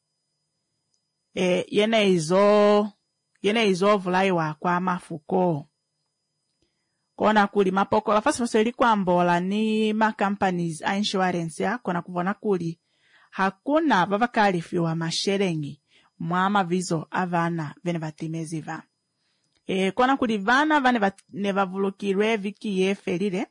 e yena izo yena izo vulaiwa kwa mafu ko kona kuli mapokola fasi faseli kwambola ni ma companies a insurance ya kona kuvona kuli hakuna vavakalifiwa masherengi mwama vizo avana vene vatimeziva e kona kuli vana vane vat, ne vavulukirwe viki ye felile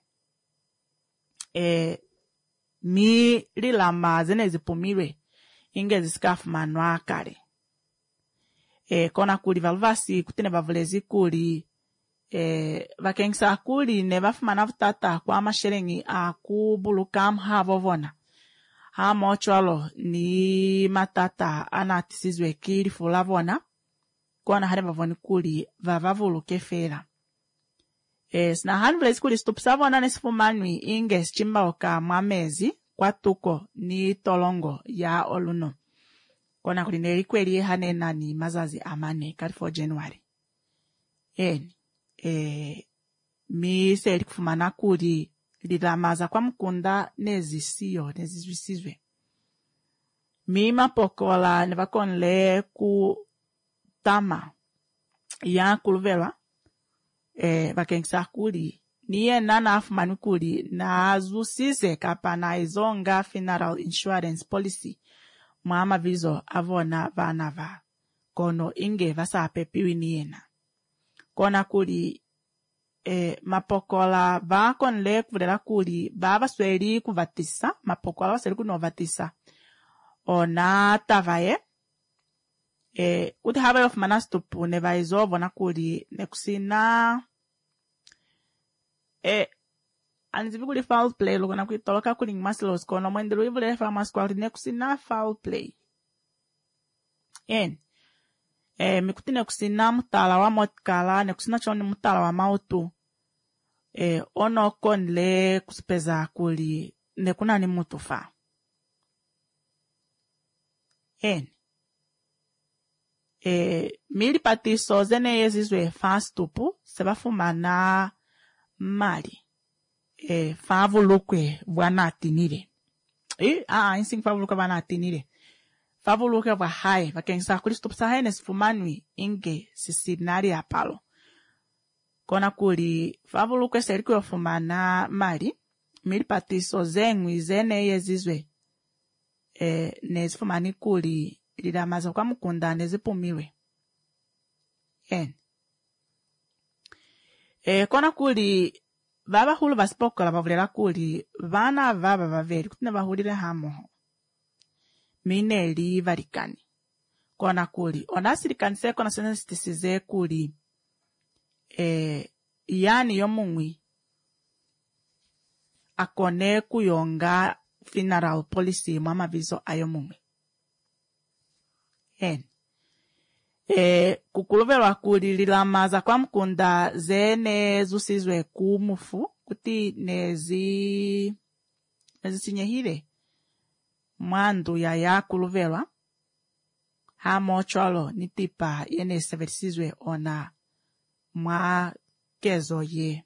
e mi lilama zene zipumirwe inge zisikafu manwa kale e kona kuli valuvasi kutine vavulezi kuli e vakengisa kuli ne vafumana vutata kwa masherengi akubuluka mhavovona ha mochwalo ni matata anatisizwe kili fulavona kona hane vavoni kuli vavavuluke fera e sina hanu vlezi kuli stupsavona nesifumanwi inge schimbaoka mwamezi kwa tuko ni tolongo ya oluno kona kuli nelikweli hane nani mazazi amane kali for January eni e mi seri kufumana kuli lilamaza kwa mkunda nezisiyo nezizwisizwe. Mi mapokola nevakonle ku tama ya kuluvelwa eh vakengisa kuli niye nana afumani kuli na zusize kapa na izonga funeral insurance policy mwama vizo avona vana va kono inge vasapepiwi niyena kona kuli eh mapokola va konle kuvulela kuli baba sweli kuvatisa mapokola vasweli kunovatisa ona tavaye eh uti haba of manastupu ne vaizovo na kuli nekusina eh anzivi kuli foul play loko na kuitoloka kuli ngmasilos kono mwendelo ivule farmas kwa nekusina foul play en eh mikuti nekusina mutala wa motkala nekusina choni mutala wa mautu eh ono konle kusipeza kuli nekuna ni mutufa en eh mili patiso zene yezizwe fastupu sebafumana mali eh favulukwe bwana atinire eh ah insing favulukwe bwana atinire favulukwe bwa hai vakensa kristo psahene sifumanwi inge sisinari apalo kona kuli favulukwe serikwe ofumana mali mili patiso zengwi zene yezizwe eh nezifumani kuli lilamaza kwa mkunda nezipumiwe en eh kona kuli baba hulu basipokola bavulela kuli vana vava vaveli kuti nevahulile hamo mineli valikani kona kuli onasilikanise kona sensitisize kuli eh yani yomungwi akone kuyonga funeral policy mwama vizo ayomungwi en eh kukuluvelwa kuli lilamaza kwa mkunda zene zusizwe kumufu kuti nezi nezichinyehile mwandu ya ya kuluvelwa hamo cholo nitipa yene seversizwe ona mwa kezo ye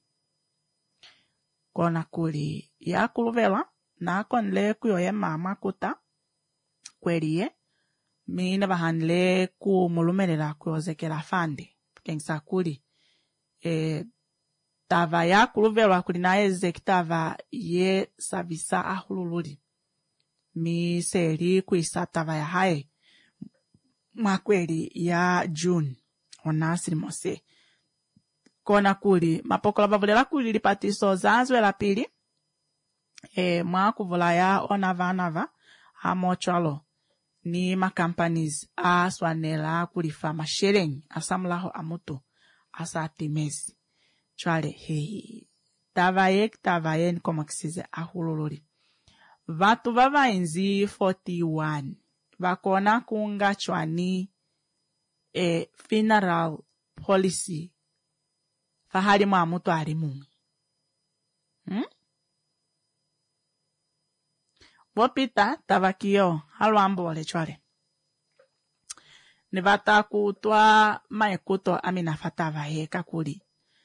kona kuli ya kuluvelwa na konle kuyoye mama kuta kweliye mina bahanle ku mulumelela kuyozekela fande kengisa kuli eh tava ya kuluvelwa kuli naye zekitava ye savisa ahulululi mi seri kuisa tava ya hae mwakweli ya June onasiri mose kona kuli mapokola bavulela kuli lipatiso zanzwe la pili eh mwakuvula ya onavanava amochalo ni ma companies a swanela kulifa mashereng asamlaho amuto asatimezi chwale hei tavaye tavaye ni koma kisize ahululuri vatu vavainzi forty-one vakona kunga chwani e funeral policy fahali mwa mutu arimu hmm? Bopita tavakio halwambo wale chwale. Nivata kutwa maekuto amina fatava heka kuli.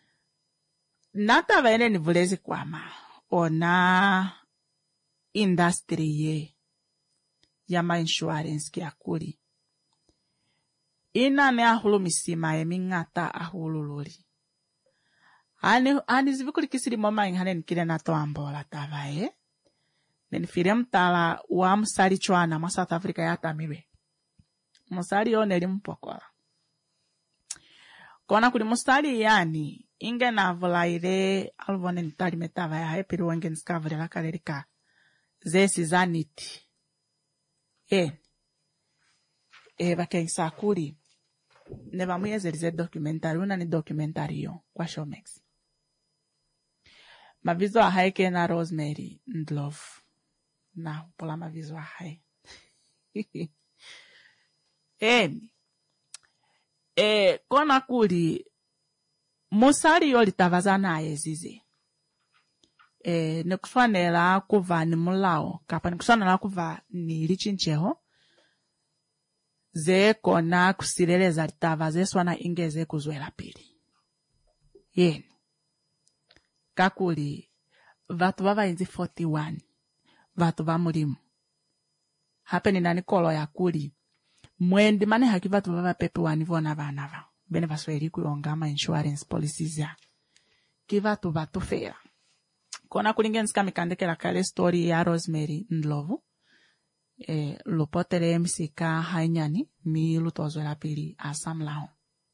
Nata vene nivulezi kwama. Ona industry ye. Yama insurance kia kuli. Ina ne ahulu misima ye mingata ahulu luli. Ani, ani zivikuli kisiri moma ingane nikile nato ambola tavaye. Nenifire mtala wa msari chwana mwa South Africa yata miwe. Msari yo neli mpokola. Kona kuli msari yani, inge na volaire alvone nitari metava ya hepiri wenge niskavire la kalerika. Zesi zaniti. E. E vakengisa kuli. Neva muyezelize dokumentari, una ni dokumentari yo. Kwa Showmax. Mavizo ahaike na Rosemary Ndlove. Na pola mavizo ahai. Eni. E, kona kuli, musari yoli tavazana ayezize. E, nekuswanela kuva ni mulao. Kapa nekuswanela kuva ni lichincheho. Ze kona kusileleza litava ze swana ingeze kuzwela pili. Eni. kakuli vatu vavainzi forty-one vatu va mulimu hapeni nani kolo ya kuli mwendi mane haki vatu vava pepe wani vona vanava bene vasweli kuyongama insurance policies ya kivatu vatu fera kona kulingenska mikandekela kale story ya Rosemary Ndlovu eh, lupotere msika hainyani mi lutozo la pili asamlao.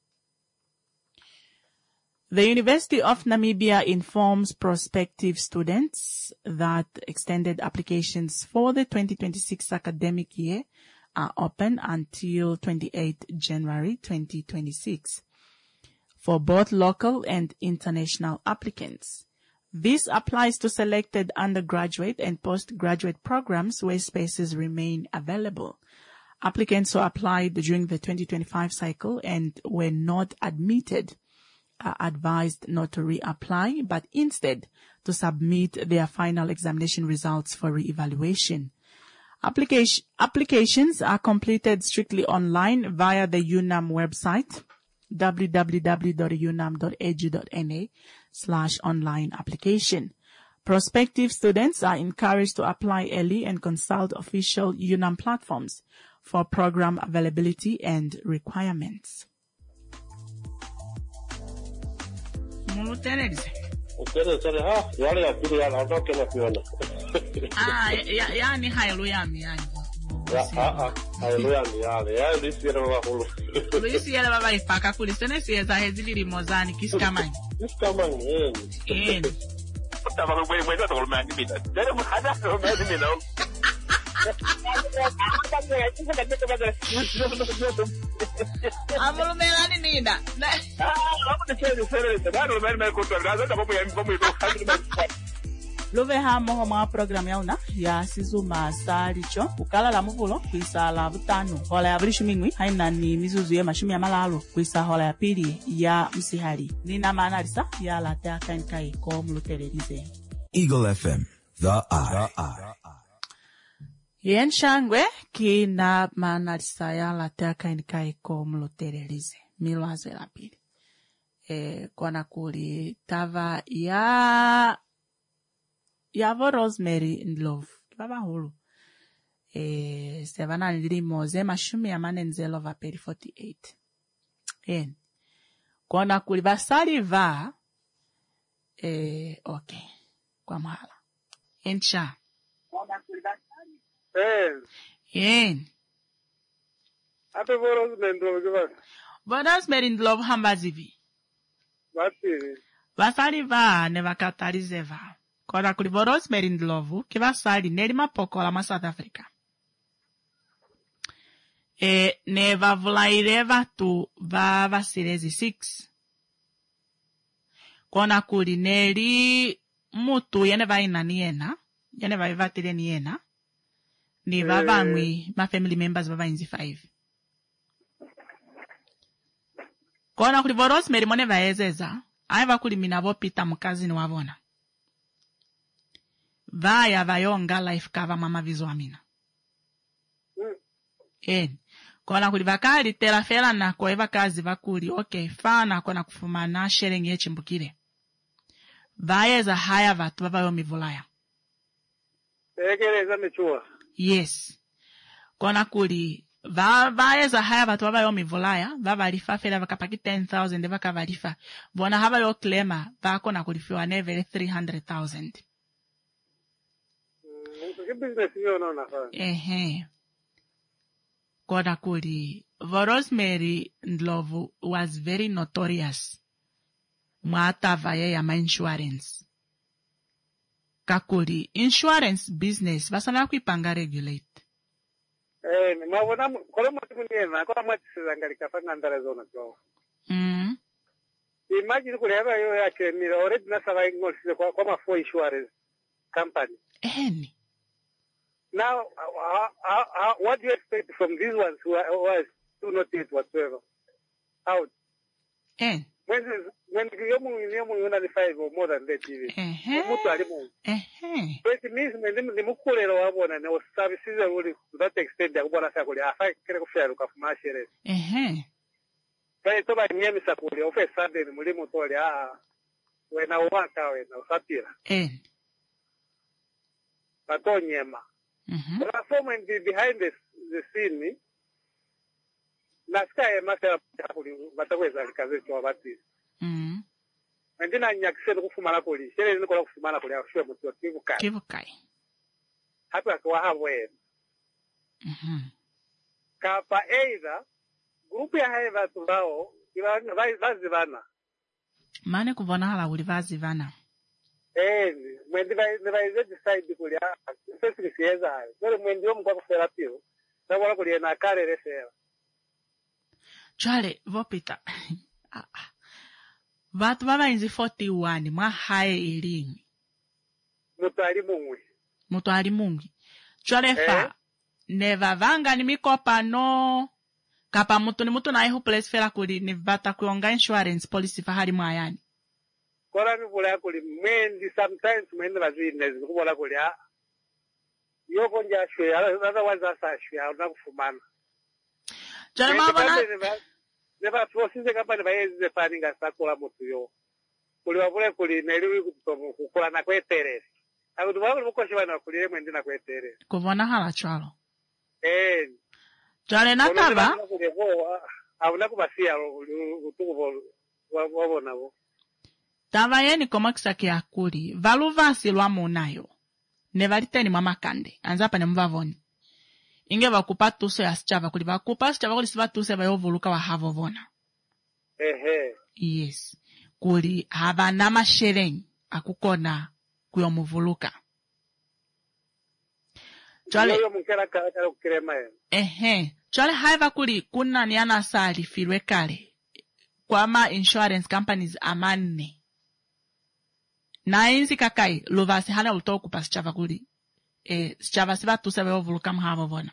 The University of Namibia informs prospective students that extended applications for the twenty twenty-six academic year are open until twenty-eighth January twenty twenty-six for both local and international applicants. This applies to selected undergraduate and postgraduate programs where spaces remain available. Applicants who applied during the twenty twenty-five cycle and were not admitted are advised not to reapply, but instead to submit their final examination results for re-evaluation. Application, applications are completed strictly online via the UNAM website, w w w dot unam dot e d u dot n a slash online application. Prospective students are encouraged to apply early and consult official UNAM platforms for program availability and requirements. Mulutereze. Utereze ha, yale ya pili ya natoke na kuona. Ah, ya yani haleluya yani. Ya ah ah, haleluya yale. Ya lisi ya baba hulu. Lisi ya baba ifaka kulisene sieza hezili limozani kisikamani. Kisikamani eh. Eh. Tava no meio do todo mundo me dá. Deu uma rada no meio de mim não. Amolo melani nida. Ah, vamos deixar de ser isso. Não, não me conta nada, tá bom, vamos ir. Love ha moho ma program yauna ya sizuma salicho ukala la muvulo kwisa la butano hola ya brishu mingwi haina ni mizuzu ya mashumi ya malalo kwisa hola ya pili ya msihali nina maana lisa ya la tea kankai ko mulutererize. Eagle F M, the eye. Yen shangwe kina maana lisa ya la tea kankai ko mulutererize milwazo la pili e kona kuli tava ya Yavo Rosemary Ndlovu baba hulu eh sevana ndilimo ze mashumi ya manenzelo va peri forty-eight en kona kuli basali va eh okay kwa mahala encha kona kuli basali eh en ape Rosemary Ndlovu baba Rosemary Ndlovu hambazivi bati basali va ne vakatalize va kona kuli Rosemary Ndlovu kivasali neli mapokola ma South Africa. E ne vavulaire vatu va vasirezi six. Kona kuli neli mutu yene va inani yena, yene va ivatire ni yena, ni vavangwi ma family members vava inzi five. Kona kuli Rosemary mone vaezeza, aiva kuli minavo pita mukazi ni wavona. Vaya vayonga life cover mama vizo amina. Mm. En. Kona kuli vakali tela fela na kwa eva kazi vakuli. Okay, fana kona kufumana sharing ye chimbukire. Vaya za haya vatu vavayo mivulaya. Ekeleza mechua. Yes. Kona kuli va vaya za haya vatu vavayo mivulaya. Vava lifa fela vakapaki ten thousand vaka valifa. Bona hava yo klema vako na kulifiwa nevele three hundred thousand. Business hiyo naona fanya. Ehe. Kona kuli Rosemary Ndlovu was very notorious. Mwata vaye ya ma insurance. Kakuli insurance business basana kuipanga regulate. Eh, mwavona kola mwati kunena kola mwati sizangalika fanga ndara zona kwa. Mm. Imagine kule hapa yo yake ni already nasaba ingolisi kwa kwa mafo insurance company. Eheni. Now, uh, uh, uh, what do you expect from these ones who are, who are do not yet whatsoever? Out. Eh. When when you you only five or more than that even. Eh. Mutu alimu. Eh. So it means when them the mukulero wabona na services are only to that extent ya kubona sa kule afa kile kufia ukafuma shere. Eh. Kwa hiyo toba nyemi sa kule ofe Sunday mulimu tole ah wena waka wena usatira eh batonyema mhm there are someone behind the the scene nasika emasa kuli batakweza likaze kwa bati mhm ndina nyakisene kufumana kuli shere nikola kufumana kuli ashwe mutyo kivukai kivukai hata kwa hawe mhm kapa either grupu ya haiva tubao ibana vazi vana mane kuvona hala uli vazi vana eh mwendi vai vai decide kuli sisi sieza sore mwendi omu kwa therapio na wala kuli na kare resera chale vopita vatu baba inzi forty-one mwa hae ilingi mutali mungwi mutali mungwi chale fa eh? neva vanga ni mikopa no kapa mutu ni mutu na ihu place fela kuli ni vata kuonga insurance policy fahari mwayani kora ni kuli kuli mwendi sometimes mwendi vazine zikubola kuli ha yoko nja shwe ala waza sa shwe ala kufumana chale mabona neva process kapa ni baezi faninga sakola mutu yo kuli wabule kuli neliwi kukula na kweteresi akutu wabule mukoshi wana kuli mwendi na kweteresi kuvona hala chalo eh chale nataba abuna kubasia utukubo wabona bo tava yeni koma kisake akuli valuvansi lwa munayo ne valiteni mwa makande anzapa ne mvavoni inge vakupa tuso ya sichava kuli vakupa sichava kuli siva tuso vayovuluka wa havovona ehe yes kuli hava na mashereng akukona kuyomuvuluka chale yo mukera kala ukirema ehe chale haiva kuli kuna ni anasali filwe kale kwa ma insurance companies amanne na inzi kakai lovasi hana utoku pa sichava kuli eh sichava siva tusa vayovuluka mhavo vona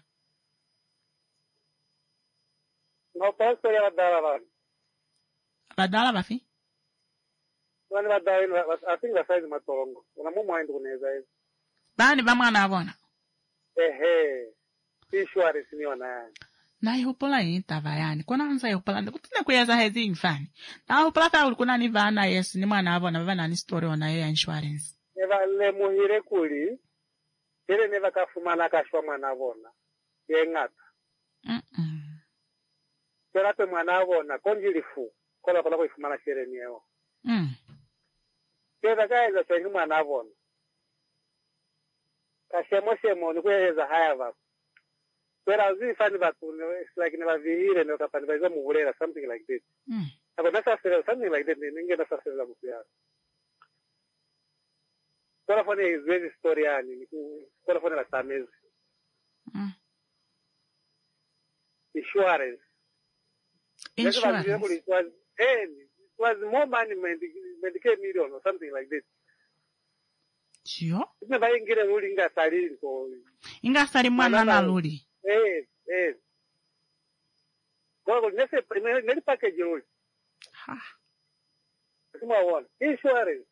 no paso ya badala ba badala bafi wani badala I think the size matongo una mumo aindu kuneza hizo bani bamwana abona ehe insurance ni ona na ihupola yintava yani kona anza ihupola ndikutine kuyeza hezi infani na ihupola fa ulikuna ni vana yes ni mwana abona bava ni story ona ya insurance eva le muhire kuli ile neva kafumana kashwa mwana abona yengata mhm Kera pe mwana abona konjilifu kola kola kuifumana shere niyo mhm kera kaeza twengi mwana abona kashemo shemo ni kuyeza haya vapo Kera zi fani batu it's like neva vihire no kapani baiza muvulera something like that mhm ako nasa sere something like that ninge nasa sere za mupia Kora fani izwezi story yani kora fani la tamezi mhm insurance insurance it was eh it was more money Medicare million or something like that sio ine baingire ruli ngasali ko ingasali mwana na luli eh eh Kwa nese primeiro nele package ruli ha uma one insurance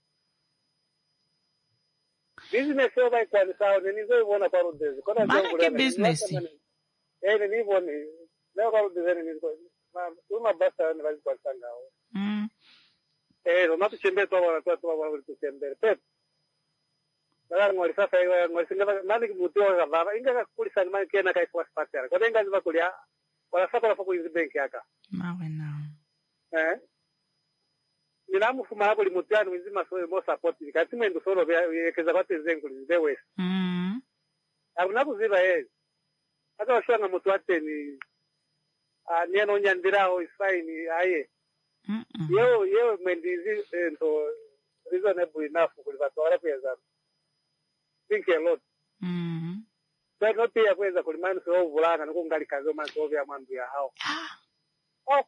business yo vai kwa sawa ni ndio iona kwa rodezi kona Mana ke business eh ni boni leo kwa rodezi ni ndio ma uma basta ni vai kwa sangao mm eh no tuchembe to wala to wala tuchembe pep Nara ngori sasa hiyo ngori singa mali kibutio ga baba inga kulisa ni mali kena kai kwa spatial kwa denga ziba kulia wala sasa la foko hizi benki yaka mawe na eh Ninamu fuma kuli mutiano mzima so mo support kati mwendo solo yekeza bate zengu ziwe mm abuna kuziba yeye hata washanga mtu ate ni ah nieno nyandira isaini aye mm yo yo mendizi ento reasonable enough kulivatu wala pesa think a lot mm but not pia kuweza kulimani so vulana nuko ngali kazo manzo vya mambo ya hao oh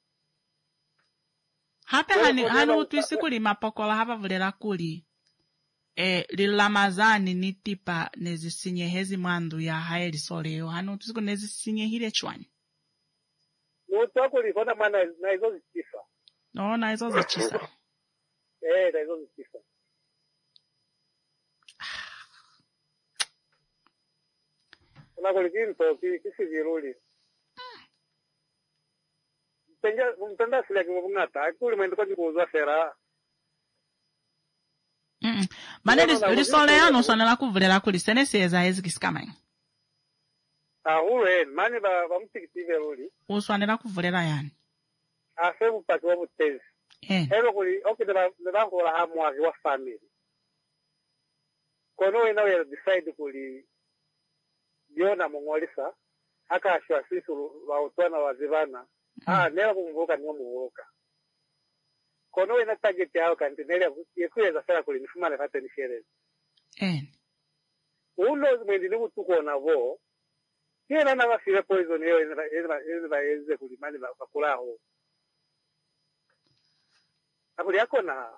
hapa hani hani utwisi kuli mapokola hapa vulera kuli eh lilamazani ni tipa nezisinye hezi mwandu ya haeli soleo hani utwisi kuli nezisinye hile chwani nuto kuli kona mana na hizo zichifa no na hizo zichisa eh na hizo zichifa Una kuli kinto kisi viruli Penja, mtanda sila kimungata, kuli mwendo kwa jikuuzwa sera. Mane risole no sonela kuvulera kuli sene seza ezikisikamanya. Ah, ule mane ba bamutikitiwe uli. Uswanela kuvulera yani. Afe bupati wa butezi. Eh. Ero kuli okidela ndakola hamwaki wa family. Kono ina we decide kuli Diona mongolisa aka ashwa sisu wa utwana wa zivana. Ah, nela kumvuka niyo muvuka. Kono ina target yao kantinele yekuweza sana kuli nifumane hata nishere. Eh. Ulo mwendi nimu tuko na vo. Kila na wafile poison yeo ina ina ina eze kuli mani bakula ho. Akuli yako na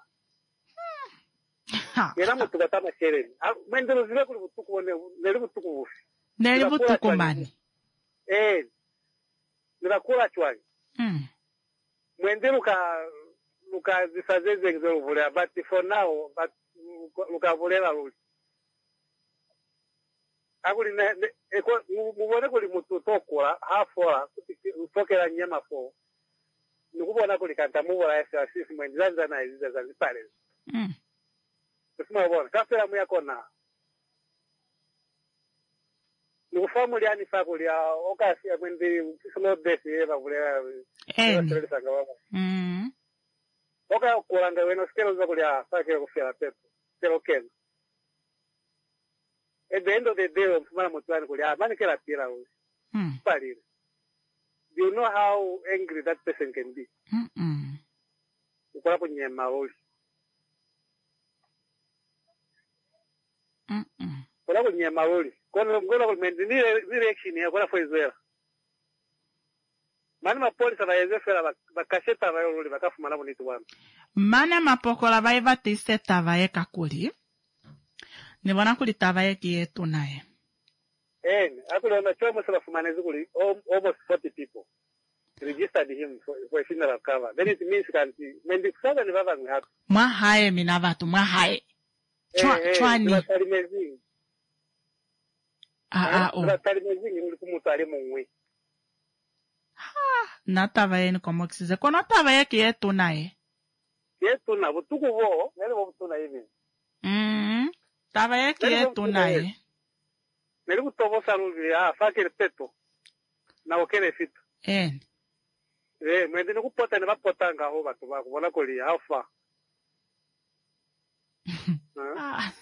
Yera mutu batama shere. Mwendi nuzile kuli mutuku wane neli mutuku ufi. Neli mutuku mani. Eh. Nibakula chwali. Mm. Mwendi luka luka zisazeze ngizelo vulea, but for now, but luka vulea luli. Akuli ne, ne eko, mubone kuli mutu tokula, hafora, utokela nyama fo. Nukubona kuli kanta mubona ya sisi mwendi zanza na iziza zanzi pale. Mm. Kusuma ubona, kafela muya kona. Nukufamu liani fakuli ya okasi ya mwendi slow base yeva vulea. Eni. Mm. Oka kulanga weno skelo za kulia sake kufela pepo. Skelo ken. At the end of the day, mfumana mutuani kulia mani kela pira uli. Mm. Palile. Do you know how angry that person can be? Mm mm. Ukula kunyema uli. Mm mm. Ukula kunyema uli. Kono mgola kumendi ni reaction ya kula foizwela. Mani mapolisa vaezefela vakasheta vayoluli vakafumana munitu wanu. Mane mapokola vaiva tise tavaye kakuli. Nibona kuli tavaye kiyetu nae. En, akuli ona chomo sila fumanezi kuli almost forty people registered him for, for a funeral cover. Then it means kanti mendi kusaga ni vava ngihatu. Mwa hae minavatu, mwa hae. Chwa, eh, chwani. Nivatali mezingi. Ah, ah, oh. Nivatali mezingi nilikumu ali mungwe. Na tavaye ni komo kisize. Kono tavaye kiyetu nae. Kiyetu na, butuku wo, neli wo butu na hivi. Mm, tavaye kiyetu nae. Neli kutobo saluvi, ah, fake peto. Na wakele fitu. En. Eh, mwendi nikupota ni vapota nga ho batu bako, wana kuli, how far? Ah.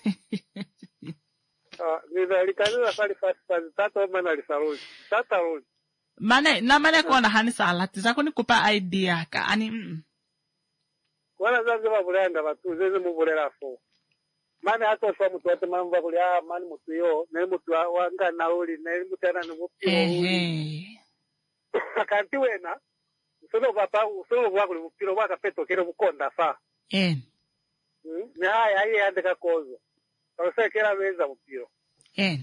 Nida likanila fali fasi fasi, tata omana lisaluvi. Tata ruli. Mane, na mane kona hanisa alati, zako ni kupa idea ka, ani, mm. Wana zazi wabulenda batu, zezi mubulera fo. Mane hato shwa mutu wate manu wakuli, ah, mani mutu yo, neli mutu wanga na uli, neli mutu yana ni mupi wa uli. Kanti wena, usono wapa, usono wakuli mupiro waka peto kere mukonda fa. En. Hmm? Ni haya, haya yandeka kozo. Kawase kera weza mupiro. En.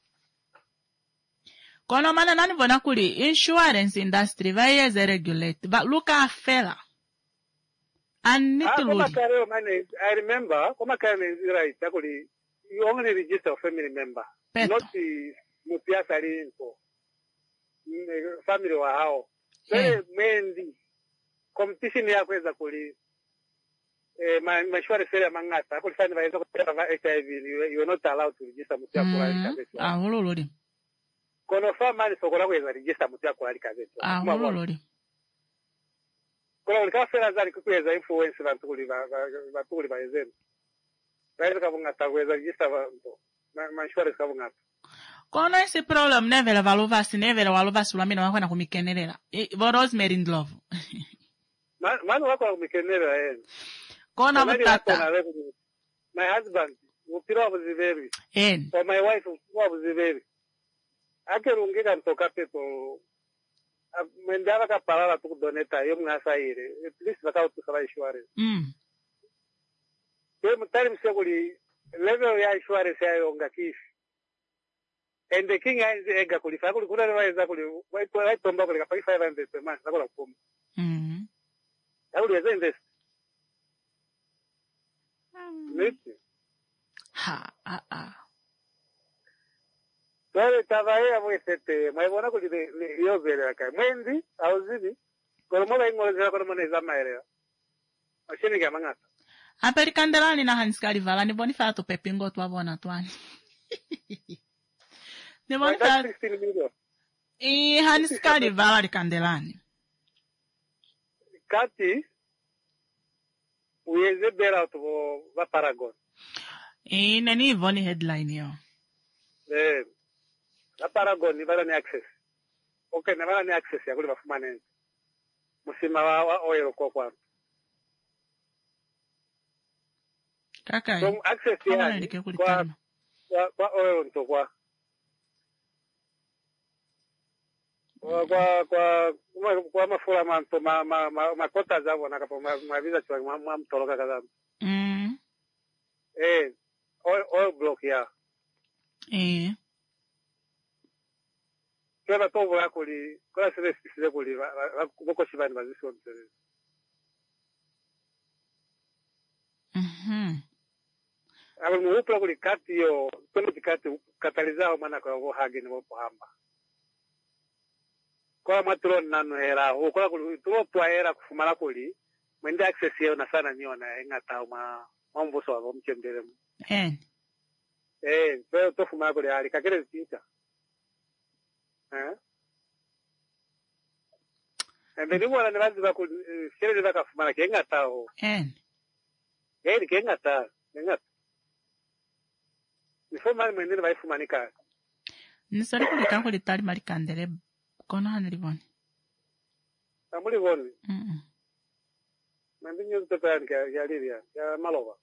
Kono mana nani vona kuli insurance industry vayeze regulate, but look at fella. And need ah, to load. I remember, Koma Karen is right, actually, you only register a family member. Peto. Not the Mutiasari info. Family wa hao. Very mainly, competition ya kweza kuli, eh, mashwari sere mangata, kuli sani vaizo kutera H I V, you are not allowed to register Mutiasari kazetu. Ah, holo lodi. Kono family sokola kweza register Mutiasari kazetu. Ah, holo lodi. Kono ulikafela zani kukweza influence na tukuli ba tukuli ba yezeni. Baile kabungata kweza register ba mashwari kabungata. Kono ese problem nevela valovasi nevela walovasi ulamina wakwana kumikenelela. Vo Rosemary Ndlovu. Manu wako kumikenelela eh. Kono mutata. My husband, upira wabuziveri. En. Or my wife, wabuziveri. Ake rungika ntoka peto. Mendava ka parala tu doneta yo mngasa ire. At least baka utusala insurance. Mm. Yo mutari mseguli level ya insurance ya yonga kifi. And the king is ega kuli fa kuli kuna waweza kuli wai wai tomba kuli ka five hundred per month nakola kumu. Mm. Yakuli yeze invest. Niti. Ha ah ah. Wale tabaye amwesete mwaibona kuli yo vele akai. Mwendi auzibi. Kolomola ingoleza kolomo neza maere. Ashini kama ngata. Aperikandelani na haniskali vala ni boni fa to pepingo to avona twani. Ni boni fa E haniskali vala rikandelani. Kati uweze bera to va Paragon. E nani voni headline yo. Eh. La Paragon ni bala ni access. Okay, na bala ni access ya kuli bafumane. Musima wa oil kwa kwa. Kaka. So access ya kwa kwa kwa oil to kwa. Kwa kwa kwa kwa mafura manto ma ma ma kota zao na kapo ma visa chwa ma mtoroka kadhaa. Mm. Eh, oil oil block ya. Eh. Kwa tovo yako li kwa sisi sisi kuli boko shibani bazisi wamtele. Mhm. Aba muupla kuli kati yo tono tikati katalizao maana kwa go hage ni bopo hamba. Kwa matro nano era o kwa kuli tuo tua era kufumala kuli mwende access yo na sana niona engata ma mambo so mchembele. Eh. Eh, kwa to fumala kuli ali kakere tinta. Eh? Embeni mwana ni bazi bako shele baka fumala kengata o. Eh. Eh, kengata, kengata. Nifuma mwende ba ifumanika. Nisari kuli kanko litali marikandele kono haneli boni. Amuli boni. Mhm. Mwende nyo topani ka ya lilia, ya malova.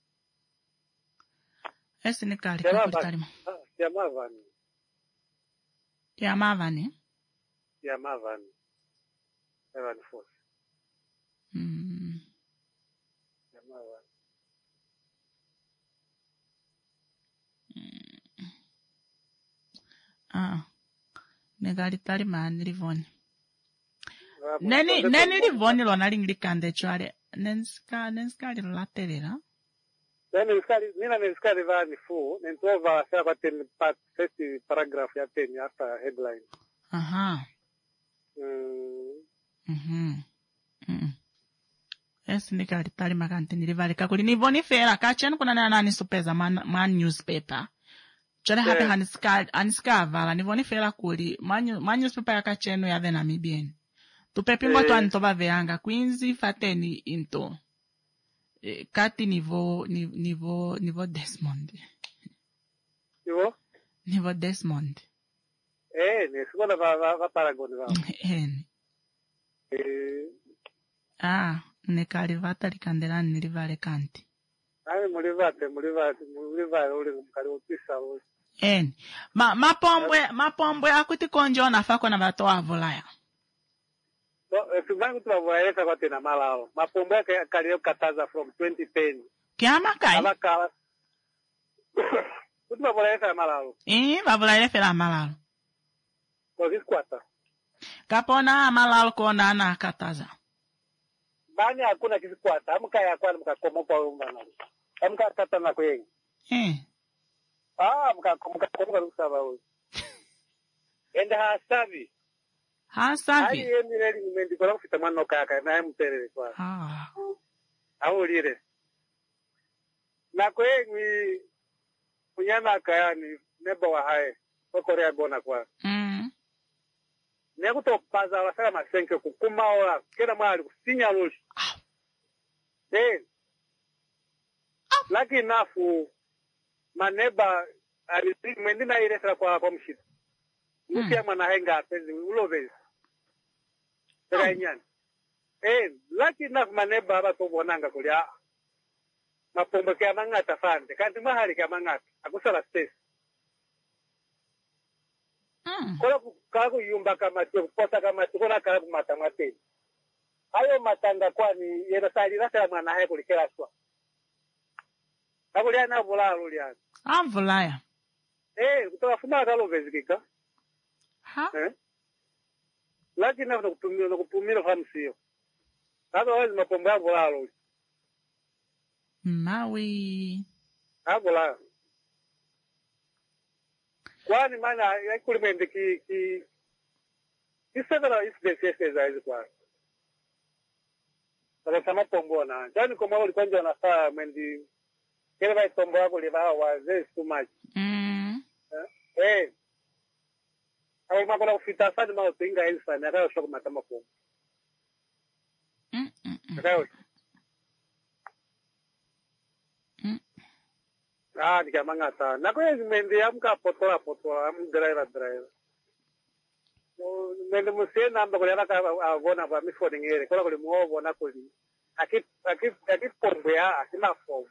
Ese ni kali kanko litali. Ya mavani. Ya mavani. Ya mavani. Evan force. Mm. Ya mavani. Ah. Negali tali mani livoni. Neni neni livoni lona linglikande chwale. Nenska nenska lilaterera. Neni nskali nina nskali vani fu, nentova sasa kwa ten part first paragraph ya ten after headline. Aha. Mm. Mhm. Mhm. Esi nikali tali makante nilivalika kuli nivoni fera kachenu kuna nana nisupeza man, man newspaper. Chale hata yeah. haniska haniska vala nivoni fera kuli man, man newspaper ya kachenu ya vena mibieni. Tupepingo yeah. tu anitoba veanga Quincy fateni into. E, kati nivo nivo nivo Desmond. Nivo? Nivo Desmond. Eh, ni sikuwa va va va Paragon va. Eh. Eh. Ah, nekali vata likandelani nilivale kanti. Ai mulivate mulivate mulivale ule mkali upisa ule. En. Ma mapombwe mapombwe akuti konjo na fako na bato avulaya. So, if you want to avoid esa kwa tena malao. Mapombwe kali kataza from twenty ten. Kiama kai? Abaka. Kutu avoid esa malao. Eh, avulaya fela malalo. Kwa viskwata. Kapona malalo kona na kataza. Bani hakuna kisikwata. Amuka ya kwa muka komopa umbana. Amuka kata na kwenye. Eh. Ah, muka muka komopa kusaba wewe. Enda hasabi. Hasabi. Ai yemi reli nimendi kwa kufita mwana kaka na yemu terere kwa. Ah. Au lire. Na kwenye kunyana kayani nebo wa hae. Kwa Korea gona kwa. Mm. Nego to paza wasala masenke kukuma ola kena mwali kusinya loshi. Eh. Lucky enough maneba alizi mwendina ile sala kwa kwa mshito. Mukia mwana henga penzi ulovezi. Tera inyani. Eh, lucky enough maneba aba to bonanga kulia. Mapombo kia mangata fande. Kanti mahali kia mangata. Akusala space. Mm. Kola kaku yumba kama tu kota kama tu kola kaku matamate. Hayo matanga kwani yena sali rasa mwana haye kulikela swa. Kakulia na vola lulia. Ah volaya. Eh, kutoka fuma kalo vezikika. Ha? Eh? Lakini na kupumira kupumira hamsio. Hapo wazi mapombo ya vola lulia. Mawi. Ha vola. Kwani maana yakulimende ki ki ki several incidents yesterday kwa. Para sama pombo na. Jani koma uli konja na saa mendi kile vai tombo wako liva wa this too much. Mm. Eh. Awo makona ufita sadi ma pinga elsa na kayo shoko matama pombo. Mm. Mm. Kayo. Mm. Ah, nikamangata. Na kwa mendi amka potola potola am driver driver. Mendi musie namba kule aka avona ba mifoni ngere. Kola kule muovo na kuli. Akip akip akip pombo ya akima pombo.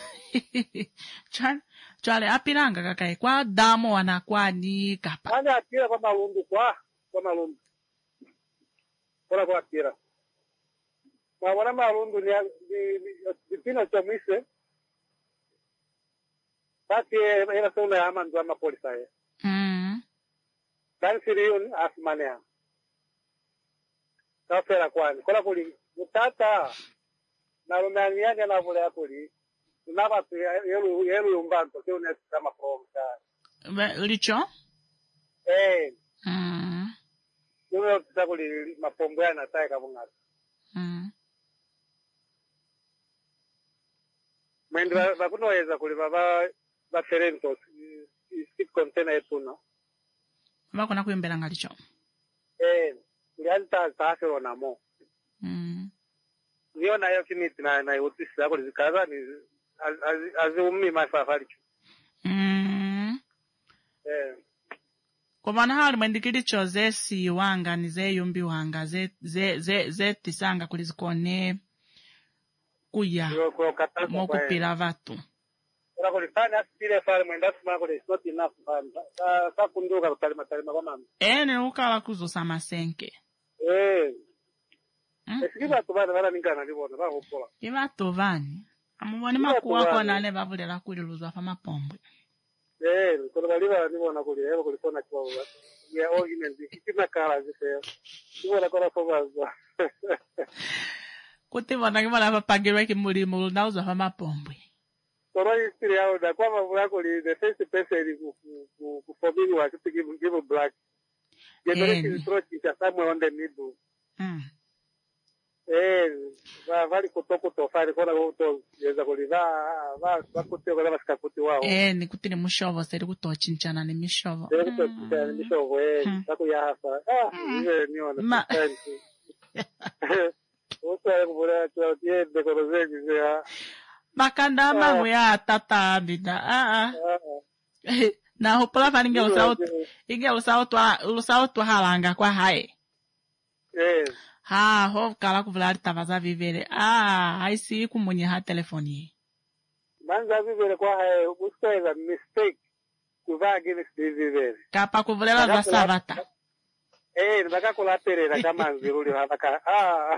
Chan chale apiranga kakai kwa damo wana kwa ni kapa. Ana atira kwa malundu kwa kwa malundu. Kola kwa atira. Ma wana malundu ni di pino chomise. Pati era solo ama ndo ama polisa ya. Mm. Dan siriun asmanea. Kafera kwani. Kola kuli mutata na rumaniani na vule akuli. Naba tu yelu yelu umbanto sio ne kama promsa. Ba licho? Eh. Mm. Yule tutakuli mapombo yana tai kabunga. Mm. Mwendwa bakunoweza kuli baba ba Ferentos skip container etuna. Bako na kuimbela ngalicho. Eh, ngianta taasero namo. Mm. Ndio na yo finiti na na utisi yako zikaza ni azumi mafafali. Mm. Eh. Kwa maana hali mwendikili choze si wanga ni ze yumbi wanga ze ze ze ze tisanga kulizikone kuya moku pila vatu. Ora kulifanya asipile fale mwenda sima kule is not enough fale. Sa sa kunduka kutalima talima kwa mama. Eh ne ukala kuzo sama senke. Eh. Mm. Esikiba tubana bana ningana libona ba hopola. Iba tovani. Amubone makuwa kwa nane bavulela kuliluzwa fa mapombo. Eh, kono baliba nibona kuli ebo kulikona kwa wa. Ya argument ikina kala zise. Nibona kona fobaza. Kuti bona ngibona bapagirwa ki mulimo nauza fa mapombo. Kono istiri yao da kwa mavula kuli the first person ku ku ku forbidden wa to give give black. Ye dole ki throat is somewhere on the middle. Mm. Eh, va vali kutoko tofari kona goto yeza kuliva va va kutio kala basika kutio wao. Eh ni kuti ni mushovo seri kutochinchana ni mishovo. Seri kutochinchana ni mishovo eh taku ya hapa. Ah, iwe niona. Osa kubura kwa tie de korozegi ya. Makanda mangu ya tata bida. Ah ah. Na hopola faninge usao inge usao twa usao twa halanga kwa hai. Eh. Ha, ho kala kuvulari tavaza vivere. Ah, haisi kumunye ha telefoni. Manza vivere kwa hai, usko is a mistake. Kuva against vivere. Kapa kuvulela za savata. Eh, naka kula perera kama nziruli haka. Ah.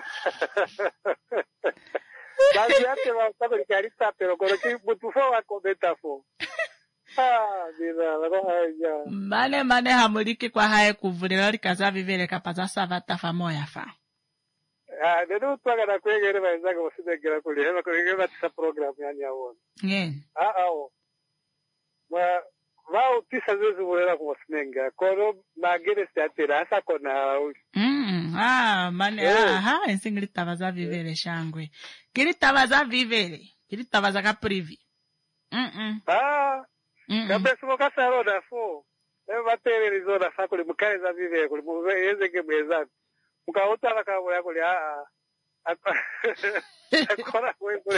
Basi ate wa sabe ni kalista pero kono ki butufo wa komenta fo. Ah, bila la haya. Mane mane hamuliki kwa hai kuvulela likaza vivere kapa za savata fa moya fa. Ah, dedo twaga na kwegere bazaga basidegira kuli hema kwegere batisa program yani yawona. Ngen. Ah ah. Wa wao tisa zezu volera kuwasinenga. Kono magere siatira asa kona uli. Mm, ah, mane ah, ha, ensingili tavaza vivere shangwe. Kili tavaza vivere. Kili tavaza ka privi. Mm mm. Ah. Kabesu mo kasaro da fo. Eba batere rizona fa kuli mukale za vivere kuli muweze ke mweza. Mukauta la kabula kuli ah ah. Akora kwe kule.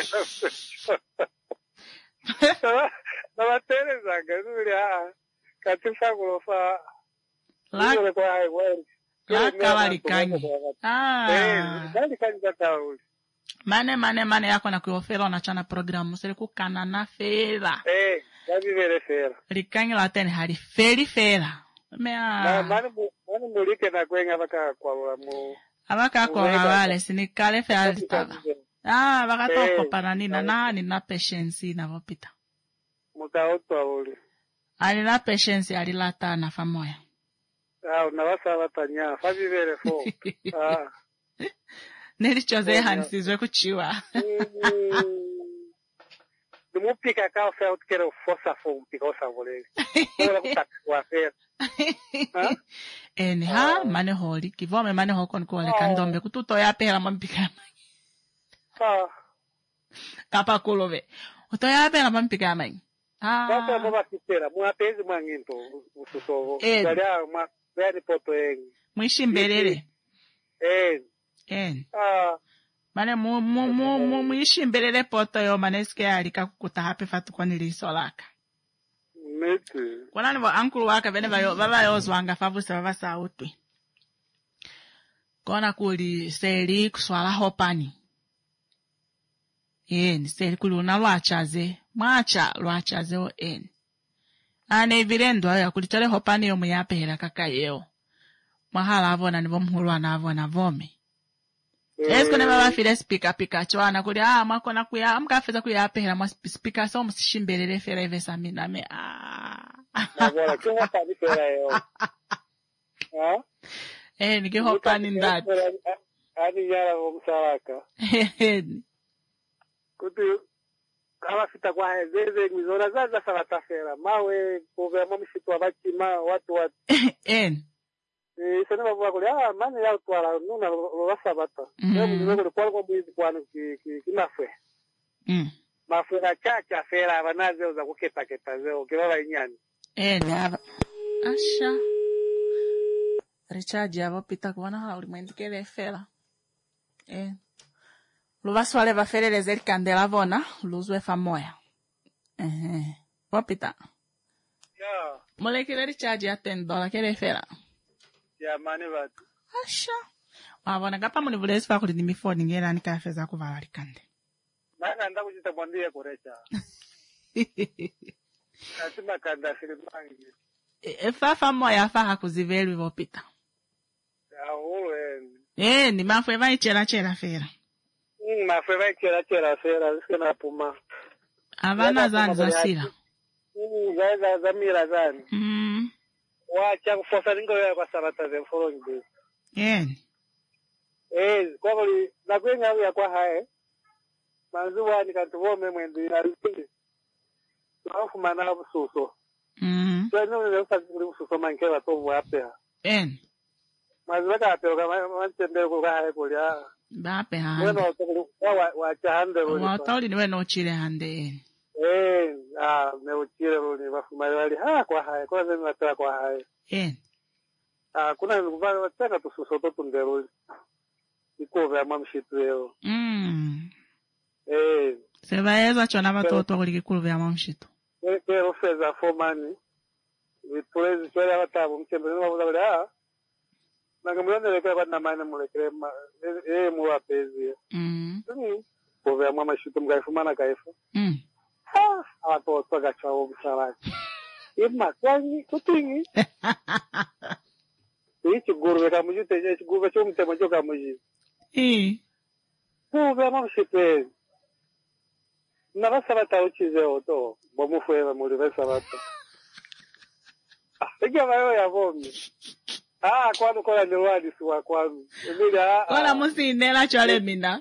Na batere zanga nuri ah. Katisa kulofa. La kwa hai wewe. La kawali kanyi. Ah. Eh, dali kanyi katauli. Mane mane mane yako na kuofera na chana programu sele kukana na fera. Eh, ya vivere fera. Likanyi la tene hari feri fera. Mea. Na mane mane mulike na kwenga baka kwa mu. Abaka kwa wale sinikale fera zitaba. Ah, baka toko pananina na ni na patience na vopita. Mutaoto awuli. Ali na patience ali lata na famoya. Ah, unawasa watanya. Fa vivere fo. Ah. Neri choze hanisizwe kuchiwa. Dumupika kao felt kero fosa fo mpika osa voleli. Ola kutakwa fera. Ha? En ha mane holi kivome mane hokon ko le kandombe kututo ya pera mampika. Ah. Kapa kulove. Utoya pela mampika mãe. Ah. Basta baba kitera, mwa pezi manginto, ususovo. Eh. Dalia ma very poto en. Mwishimberere. Eh. Eh. Ah. Mane mu mu mu mu mwishimberere poto yo maneske alika kukuta hape fatu kwa nilisolaka. Mete. Kwana nivo ankulu waka vene vayo baba yo zwanga favusa baba sa utwi. Kona kuli seri kuswala hopani. En seri kuli una lwachaze, mwacha lwachaze o en. Ane virendo ya kulitale hopani yo muyapehera kaka yeo. Mahala avona nivo mhulwa na avona vome. Esko ne baba file speaker pika chwana kuli ah makona kuya amkafeza kuyapehera mwa speaker so musishimberere fera ivesa mina me ah. Agora que uma sabe fera eu. Ah? Eh, nige hopani ndati. Ani yara vomsalaka. Kuti kama fita kwa hezeze mizora zaza salata fera. Mawe kuvema mshitu wa bakima watu watu. En. Eh, sana babu kuli ah mani ya utwala nuna lobasa bata. Yo muziko kuli kwa kwa mwizi kwanu ki ki kimafwe. Mm. Mafwe na chacha fera banaze uza kuketa keta zeo kibaba inyani. Eh, nava. Asha. Recharge ava pita kuwana hala ulimwendu kele fela. Eh. Luvasu wale vafere zeri kandela vona, luzwe famoya. Eh. Wapita. Ya. Molekile recharge ya ten dola kele fela. Ya mani vatu. Asha. Wavona kapa muni vulesi fakuli ni mifoni ngela nika feza kuvala likande. Nanga nda kuchita bondia korecha. Atima kanda filimangi. E fafa moya faha kuzivelwi vopita. Ya uwe. Eh, ni mafwe vai chela chela fera. Mm, mafwe vai chela chela fera, sina puma. Avana zani za sila. Mm, za za mira zani. Mm. Wacha kufosa ningo ya kwa sabata ze following days. Eh. Eh, kwa bali na kwenye ya kwa hae. Manzuwa nikatuvome mwendu ya rupili. Tunafu mana bususo. Mm. So no le usa bususo mankela to wape. En. Mazuwa apeo kama mantende ko hae ko ya. Bape ha. Bueno, wa wa chahande ro. Wa toli niwe no chile hande. Eh, ah, me uchire ro ni bafuma wali ha kwa hae. Kwa zeni nataka kwa hae. En. Ah, kuna nguvana wataka tususo to tundero. Iko vya mamshitu yeo. Mm. Eh. Sebaeza chona batoto kuli kikulu vya mamshito. Pero feza fomani. Vitulezi chwele watabu mchembe nima buza wale haa. Nangamulone lekea kwa namane mulekele ma. Eh muwa pezi. Mm. Tuni. Kove ya mama shutu mga ifumana kaifu. Mm. Haa. Ato toga chwa msalaki. Ima kwanyi kutingi. Ichi gurwe kamuji teje. Ichi gurwe chumu temajo kamuji. Eh. Kove ya mama shutu. Nava sabata uchize oto. Bomu fueva mulive sabata. Ah, ikia mayo ya vomi. Ah, kwanu kola niwadi suwa kwanu. Emila, ah. Kola musi inela chole mina.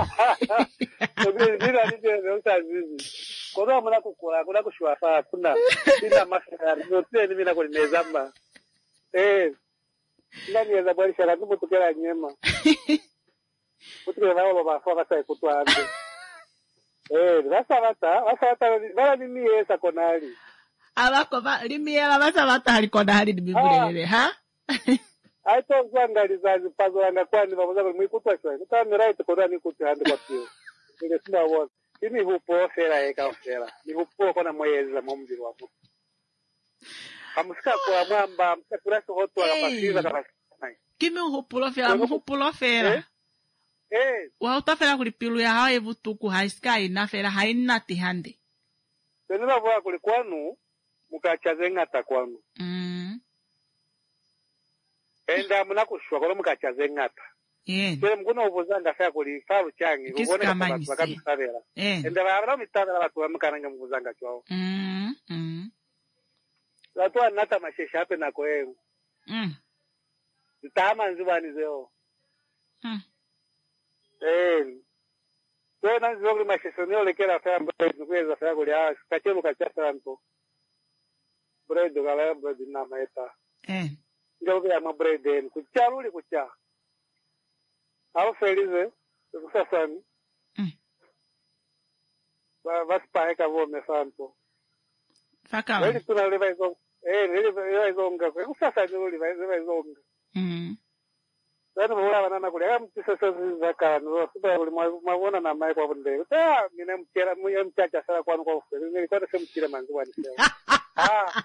Emila, nije neusa zizi. Kono muna kukula, kuna kushuafa, kuna. Ina masari, notie ni mina kuli nezamba. Eh. Ina nieza bwari shara, numu tukela nyema. Kutukela na olo mafoka sa ikutua ande. Eh, basa bata, basa bata, bala nini yesa konali. Abako ba limiela basa bata halikonali ni bibulele, ha? Aito zanga lizazi pazo anga kwani bamuza mwikutwa shwa. Kutani right kona ni kuti hande kwa pio. Ile sina wote. Kimi hupo fera eka fera. Ni hupo kona moyeza mombi wapo. Amusika kwa mwamba, msakura so hoto akapasiza kama. Kimi hupo fera, hupo fera. Eh. Wa utafera kulipilu ya hawe vutuku haiskai na fera haina tihande. Tenela vwa kulikwanu mukachazenga takwanu. Mm. Enda muna kushwa kono mukachazenga ta. Eh. Kile mkuno ubuzanga fa kuli faru changi ubone kama bakamsabera. Eh. Enda bara mitaka watu wamukananga mubuzanga chwao. Mm. Mm. Watu anata mashesha hape na koe. Mm. Zitama nzibani zeo. Mm. Eh. Kwa na zogri mashesonyo lekera fa mbele kweza fa kuli ah kachemu kachata nto. Bread gala bread na maeta. Eh. Ndio ya bread en kucharuli kucha. Au felize kusasani. Mm. vaspaeka vome santo. Fakala. Weli tuna leva izo. Eh, leva izo nga. Kusasa ni leva izo nga. Mm. Sasa mwana wanana kule kama mtisa zaka no sasa kule mwana na mai kwa bonde. Ah, mimi mchera mimi mchacha sana kwa kwa ufe. Mimi nilikuwa nasema mchira mangu wani sema. Ah.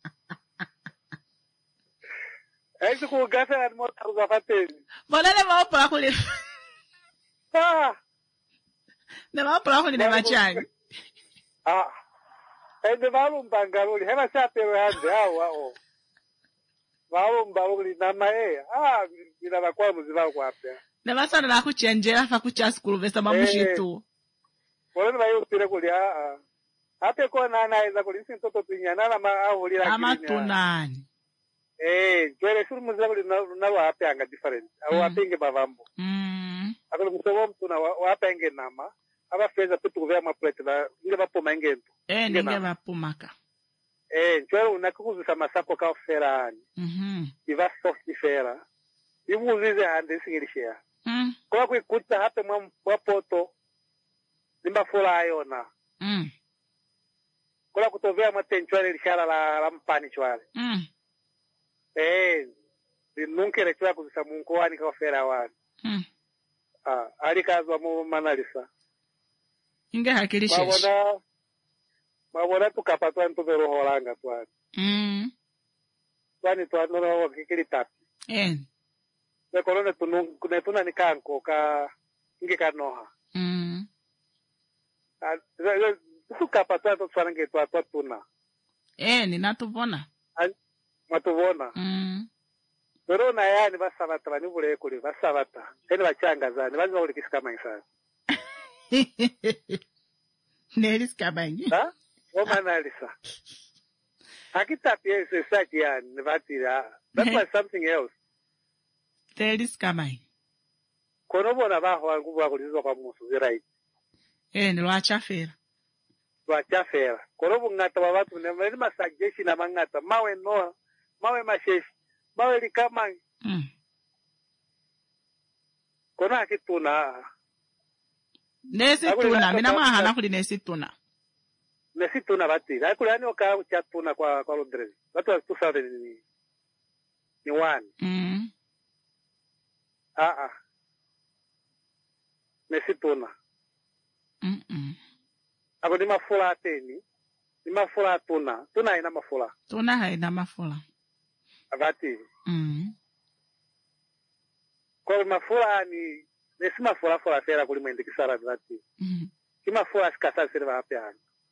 Aizu kugasa na moto kuzafate. Bolele maopra kule. Ah. Na maopra kule ne machani. Ah. Ende valo mbangaluli. Hema chape hande hao hao. Valo mbaluli na mae. Ah, bila bakwa muzivao kwa hapa. Na basana na kuchenjera fa kucha skulu vesa mamushitu. Wale bayo tire kuli ah. Hape kwa na anaweza kulisi mtoto tunyana na ma au lila ama tunani. Eh, twele shuru muzivao na wa hape anga different. Au hape inge bavambo. Mm. Akolo msobo mtuna wa hape inge nama. Aba feza pitu kuvea maplete na inge bapo mangento. Eh, ninge bapo maka. Eh, twele unakukuza masako ka ferani. Mhm. Iva soft fera. Ibu zize hande singirishia. Mm. Kwa kuikuta hapa mwa mwapoto. Nimba fula ayona. Mm. Kwa kutovea matenchwale lishara la, la mpani chwale. Mm. Eh, nunke le chwa kuzisa munko wani kwa fera wani. Mm. Ah, alikazwa mu manalisa. Inge hakilisheshi. Mabona Mabona tukapatwa ntuve roho langa twani. Mm. Twani twani no wakikili tapi. Eh. Kwa kolone tunu kunetuna ni kanko ka inge kanoha. Mm. Ah, tukapatwa to twani nge twatwa tuna. Eh, ninatuvona. Matuvona. Mm. Pero na yani basabata bani bule kuli basabata. Teni bachanga zani bazi buli kisikama isani. Neris kabangi. Ha? Woma analisa. Hakitapi ese saki yani nebatira. That was something else. Neris kamai. Kono bona baho ngubu bakulizo kwa musu zirai. Eh, ni lwachafera. Lwachafera. Kono bungata babatu ne mali masajeshi na mangata mawe no mawe masheshi. Mawe likamangi. Mm. Kono akituna. Nesi tuna, mina mahana kuli nesi tuna. Nesi tuna bati. Akuli yani waka uchatuna kwa kwa Londres. Watu wa two thousand ni ni one. Mm. Ah ah. Nesi tuna. Mm mm. Ako ni mafula ateni. Ni mafula tuna. Tuna ina mafula. Tuna haina mafula. Abati. Mm. Kwa mafula ni nesi mafula fula fera kuli mwende kisara bati. Mm. Kima fula sikasa siri ba hapa.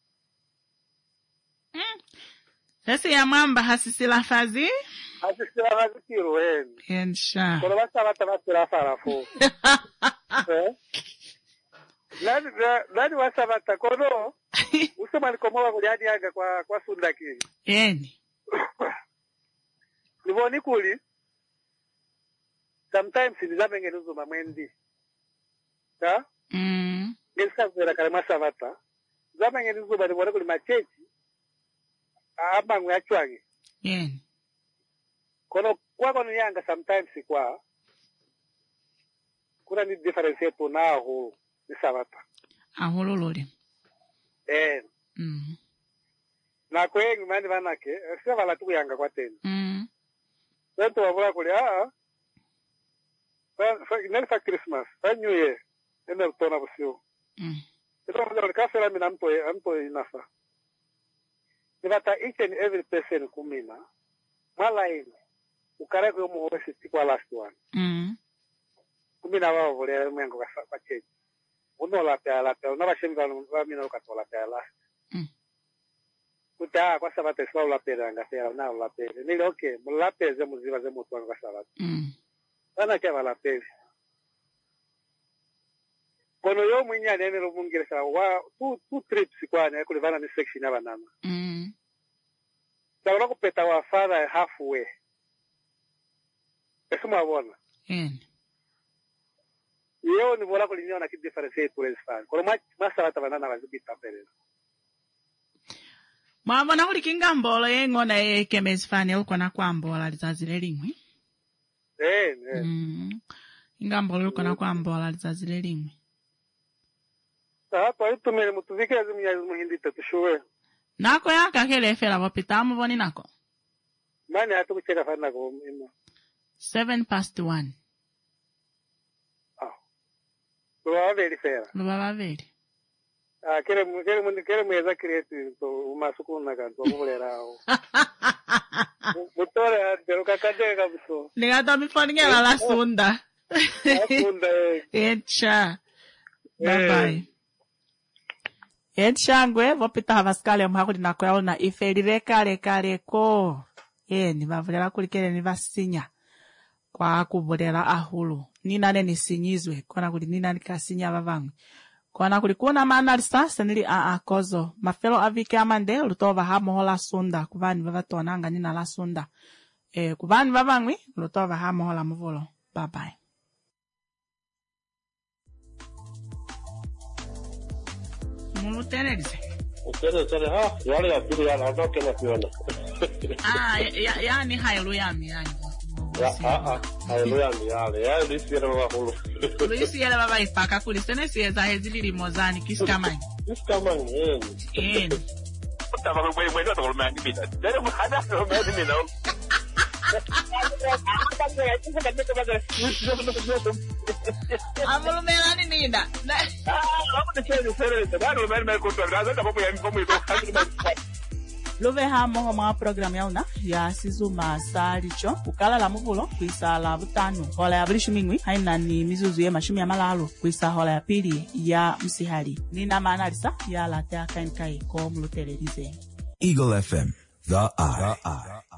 Mm. Sasa ya mamba hasisila fazi? Hasisila fazi kiro eni. Ensha. Kono basa bata bata fara fo. Eh? Nani nani wasa bata kono? Usema nikomoa kuli hadi aga kwa kwa sunda kini. Eni. Niboni kuli. Sometimes nizame ngenuzo mamwendi. Ha? Mm. Ngeska kwera kale masavata. Zame ngenuzo bali bora kuli machechi. Aba ngwe achwangi. Yen. Kono kwa kono yanga sometimes kwa kuna ni difference yetu na ho ni savata. Ahololole. Eh. Mm. Na kwengi mani vanake, sio vala tu yanga kwa tena. Mm. Watu wabula kuli ah. Fa nel fa Christmas, fa New Year. Ene tona busio. Mm. Ito ndio kasera mina mpo mpo inafa. Nivata each and every person kumina. Malaini. Ukare kwa muhowe sisi kwa last one. Mm. Kumina wao vole mwengo kwa kwa cheji. Uno la pia la pia. Una bashimba wa mina ukatola pia last. Mm. Kuta kwa sababu teswa la pia ngafera na la pia. Nile okay, mula pia ze muziva ze mutu kwa sababu. Mm. Ana kia la pia. Kono yo mwinya nene lo mungire sa wa two two trips kwa ne kulivana ni section ya banana. Mm. Sababu kupeta wa father halfway. Eso mwabona. Yen. Yo ni vola kulinyona na kidifference yetu lesfan. Kono ma masala tabanana bazibita pele. Mwabona kuli kingambolo yengona ekemezifane uko na kwambola lizazile limwe. Eh, eh. Mm. Ingambolo uko na kwambola lizazile limwe. Hapa itu mere mutuvike azimya muhindi tatushuwe. Nako yaka kele fela wapitamu boni nako. Mani hatu kucheka fana ko imo. Seven past one. Ah. Luwa veri fera. Luwa veri. Ah, kere kere mundi kere mweza create to umasuku naga to kumulera. Mutore pero kakade kabuto. Nigata mifoninga la la sunda. Sunda. Echa. Bye bye. Etshangwe vopita vaskale mhakuli nako yaona ifelire kale kale ko. Eh ni vavulera kulikele ni vasinya. Kwa kubulera ahulu. Nina neni sinyizwe. Kona kuli nina nikasinya vavangwe. Kona kuli kuna maana lisasa nili a a kozo. Mafelo avike amande lutova hamo la sunda. Kuvani vavatona nina la sunda. Eh kuvani vavangwe lutova hamo la muvulo. Bye bye. Mulutereze. Utere ha, yale ya pili yana ndoke na kiona. Ah, ya yani haleluya yani. Ya ah ah, haleluya yale. Ya lisi yana baba hulu. Lisi yana baba ipaka kulisene sieza hezili limozani kiskamani. Kiskamani eh. Eh. Tama mwe mwe ndo mani bida. Dere mu hada ndo mani mina. Amulu melani ninda. Love hamo ma program ya una ya sizuma salicho ukala la muvulo kuisa la butano hola ya bilishu mingwi haina ni mizuzu ya mashumi ya malalo kuisa hola ya pili ya msihali nina maana lisa ya la tea kain kai ko mulutelerize Eagle F M, the eye.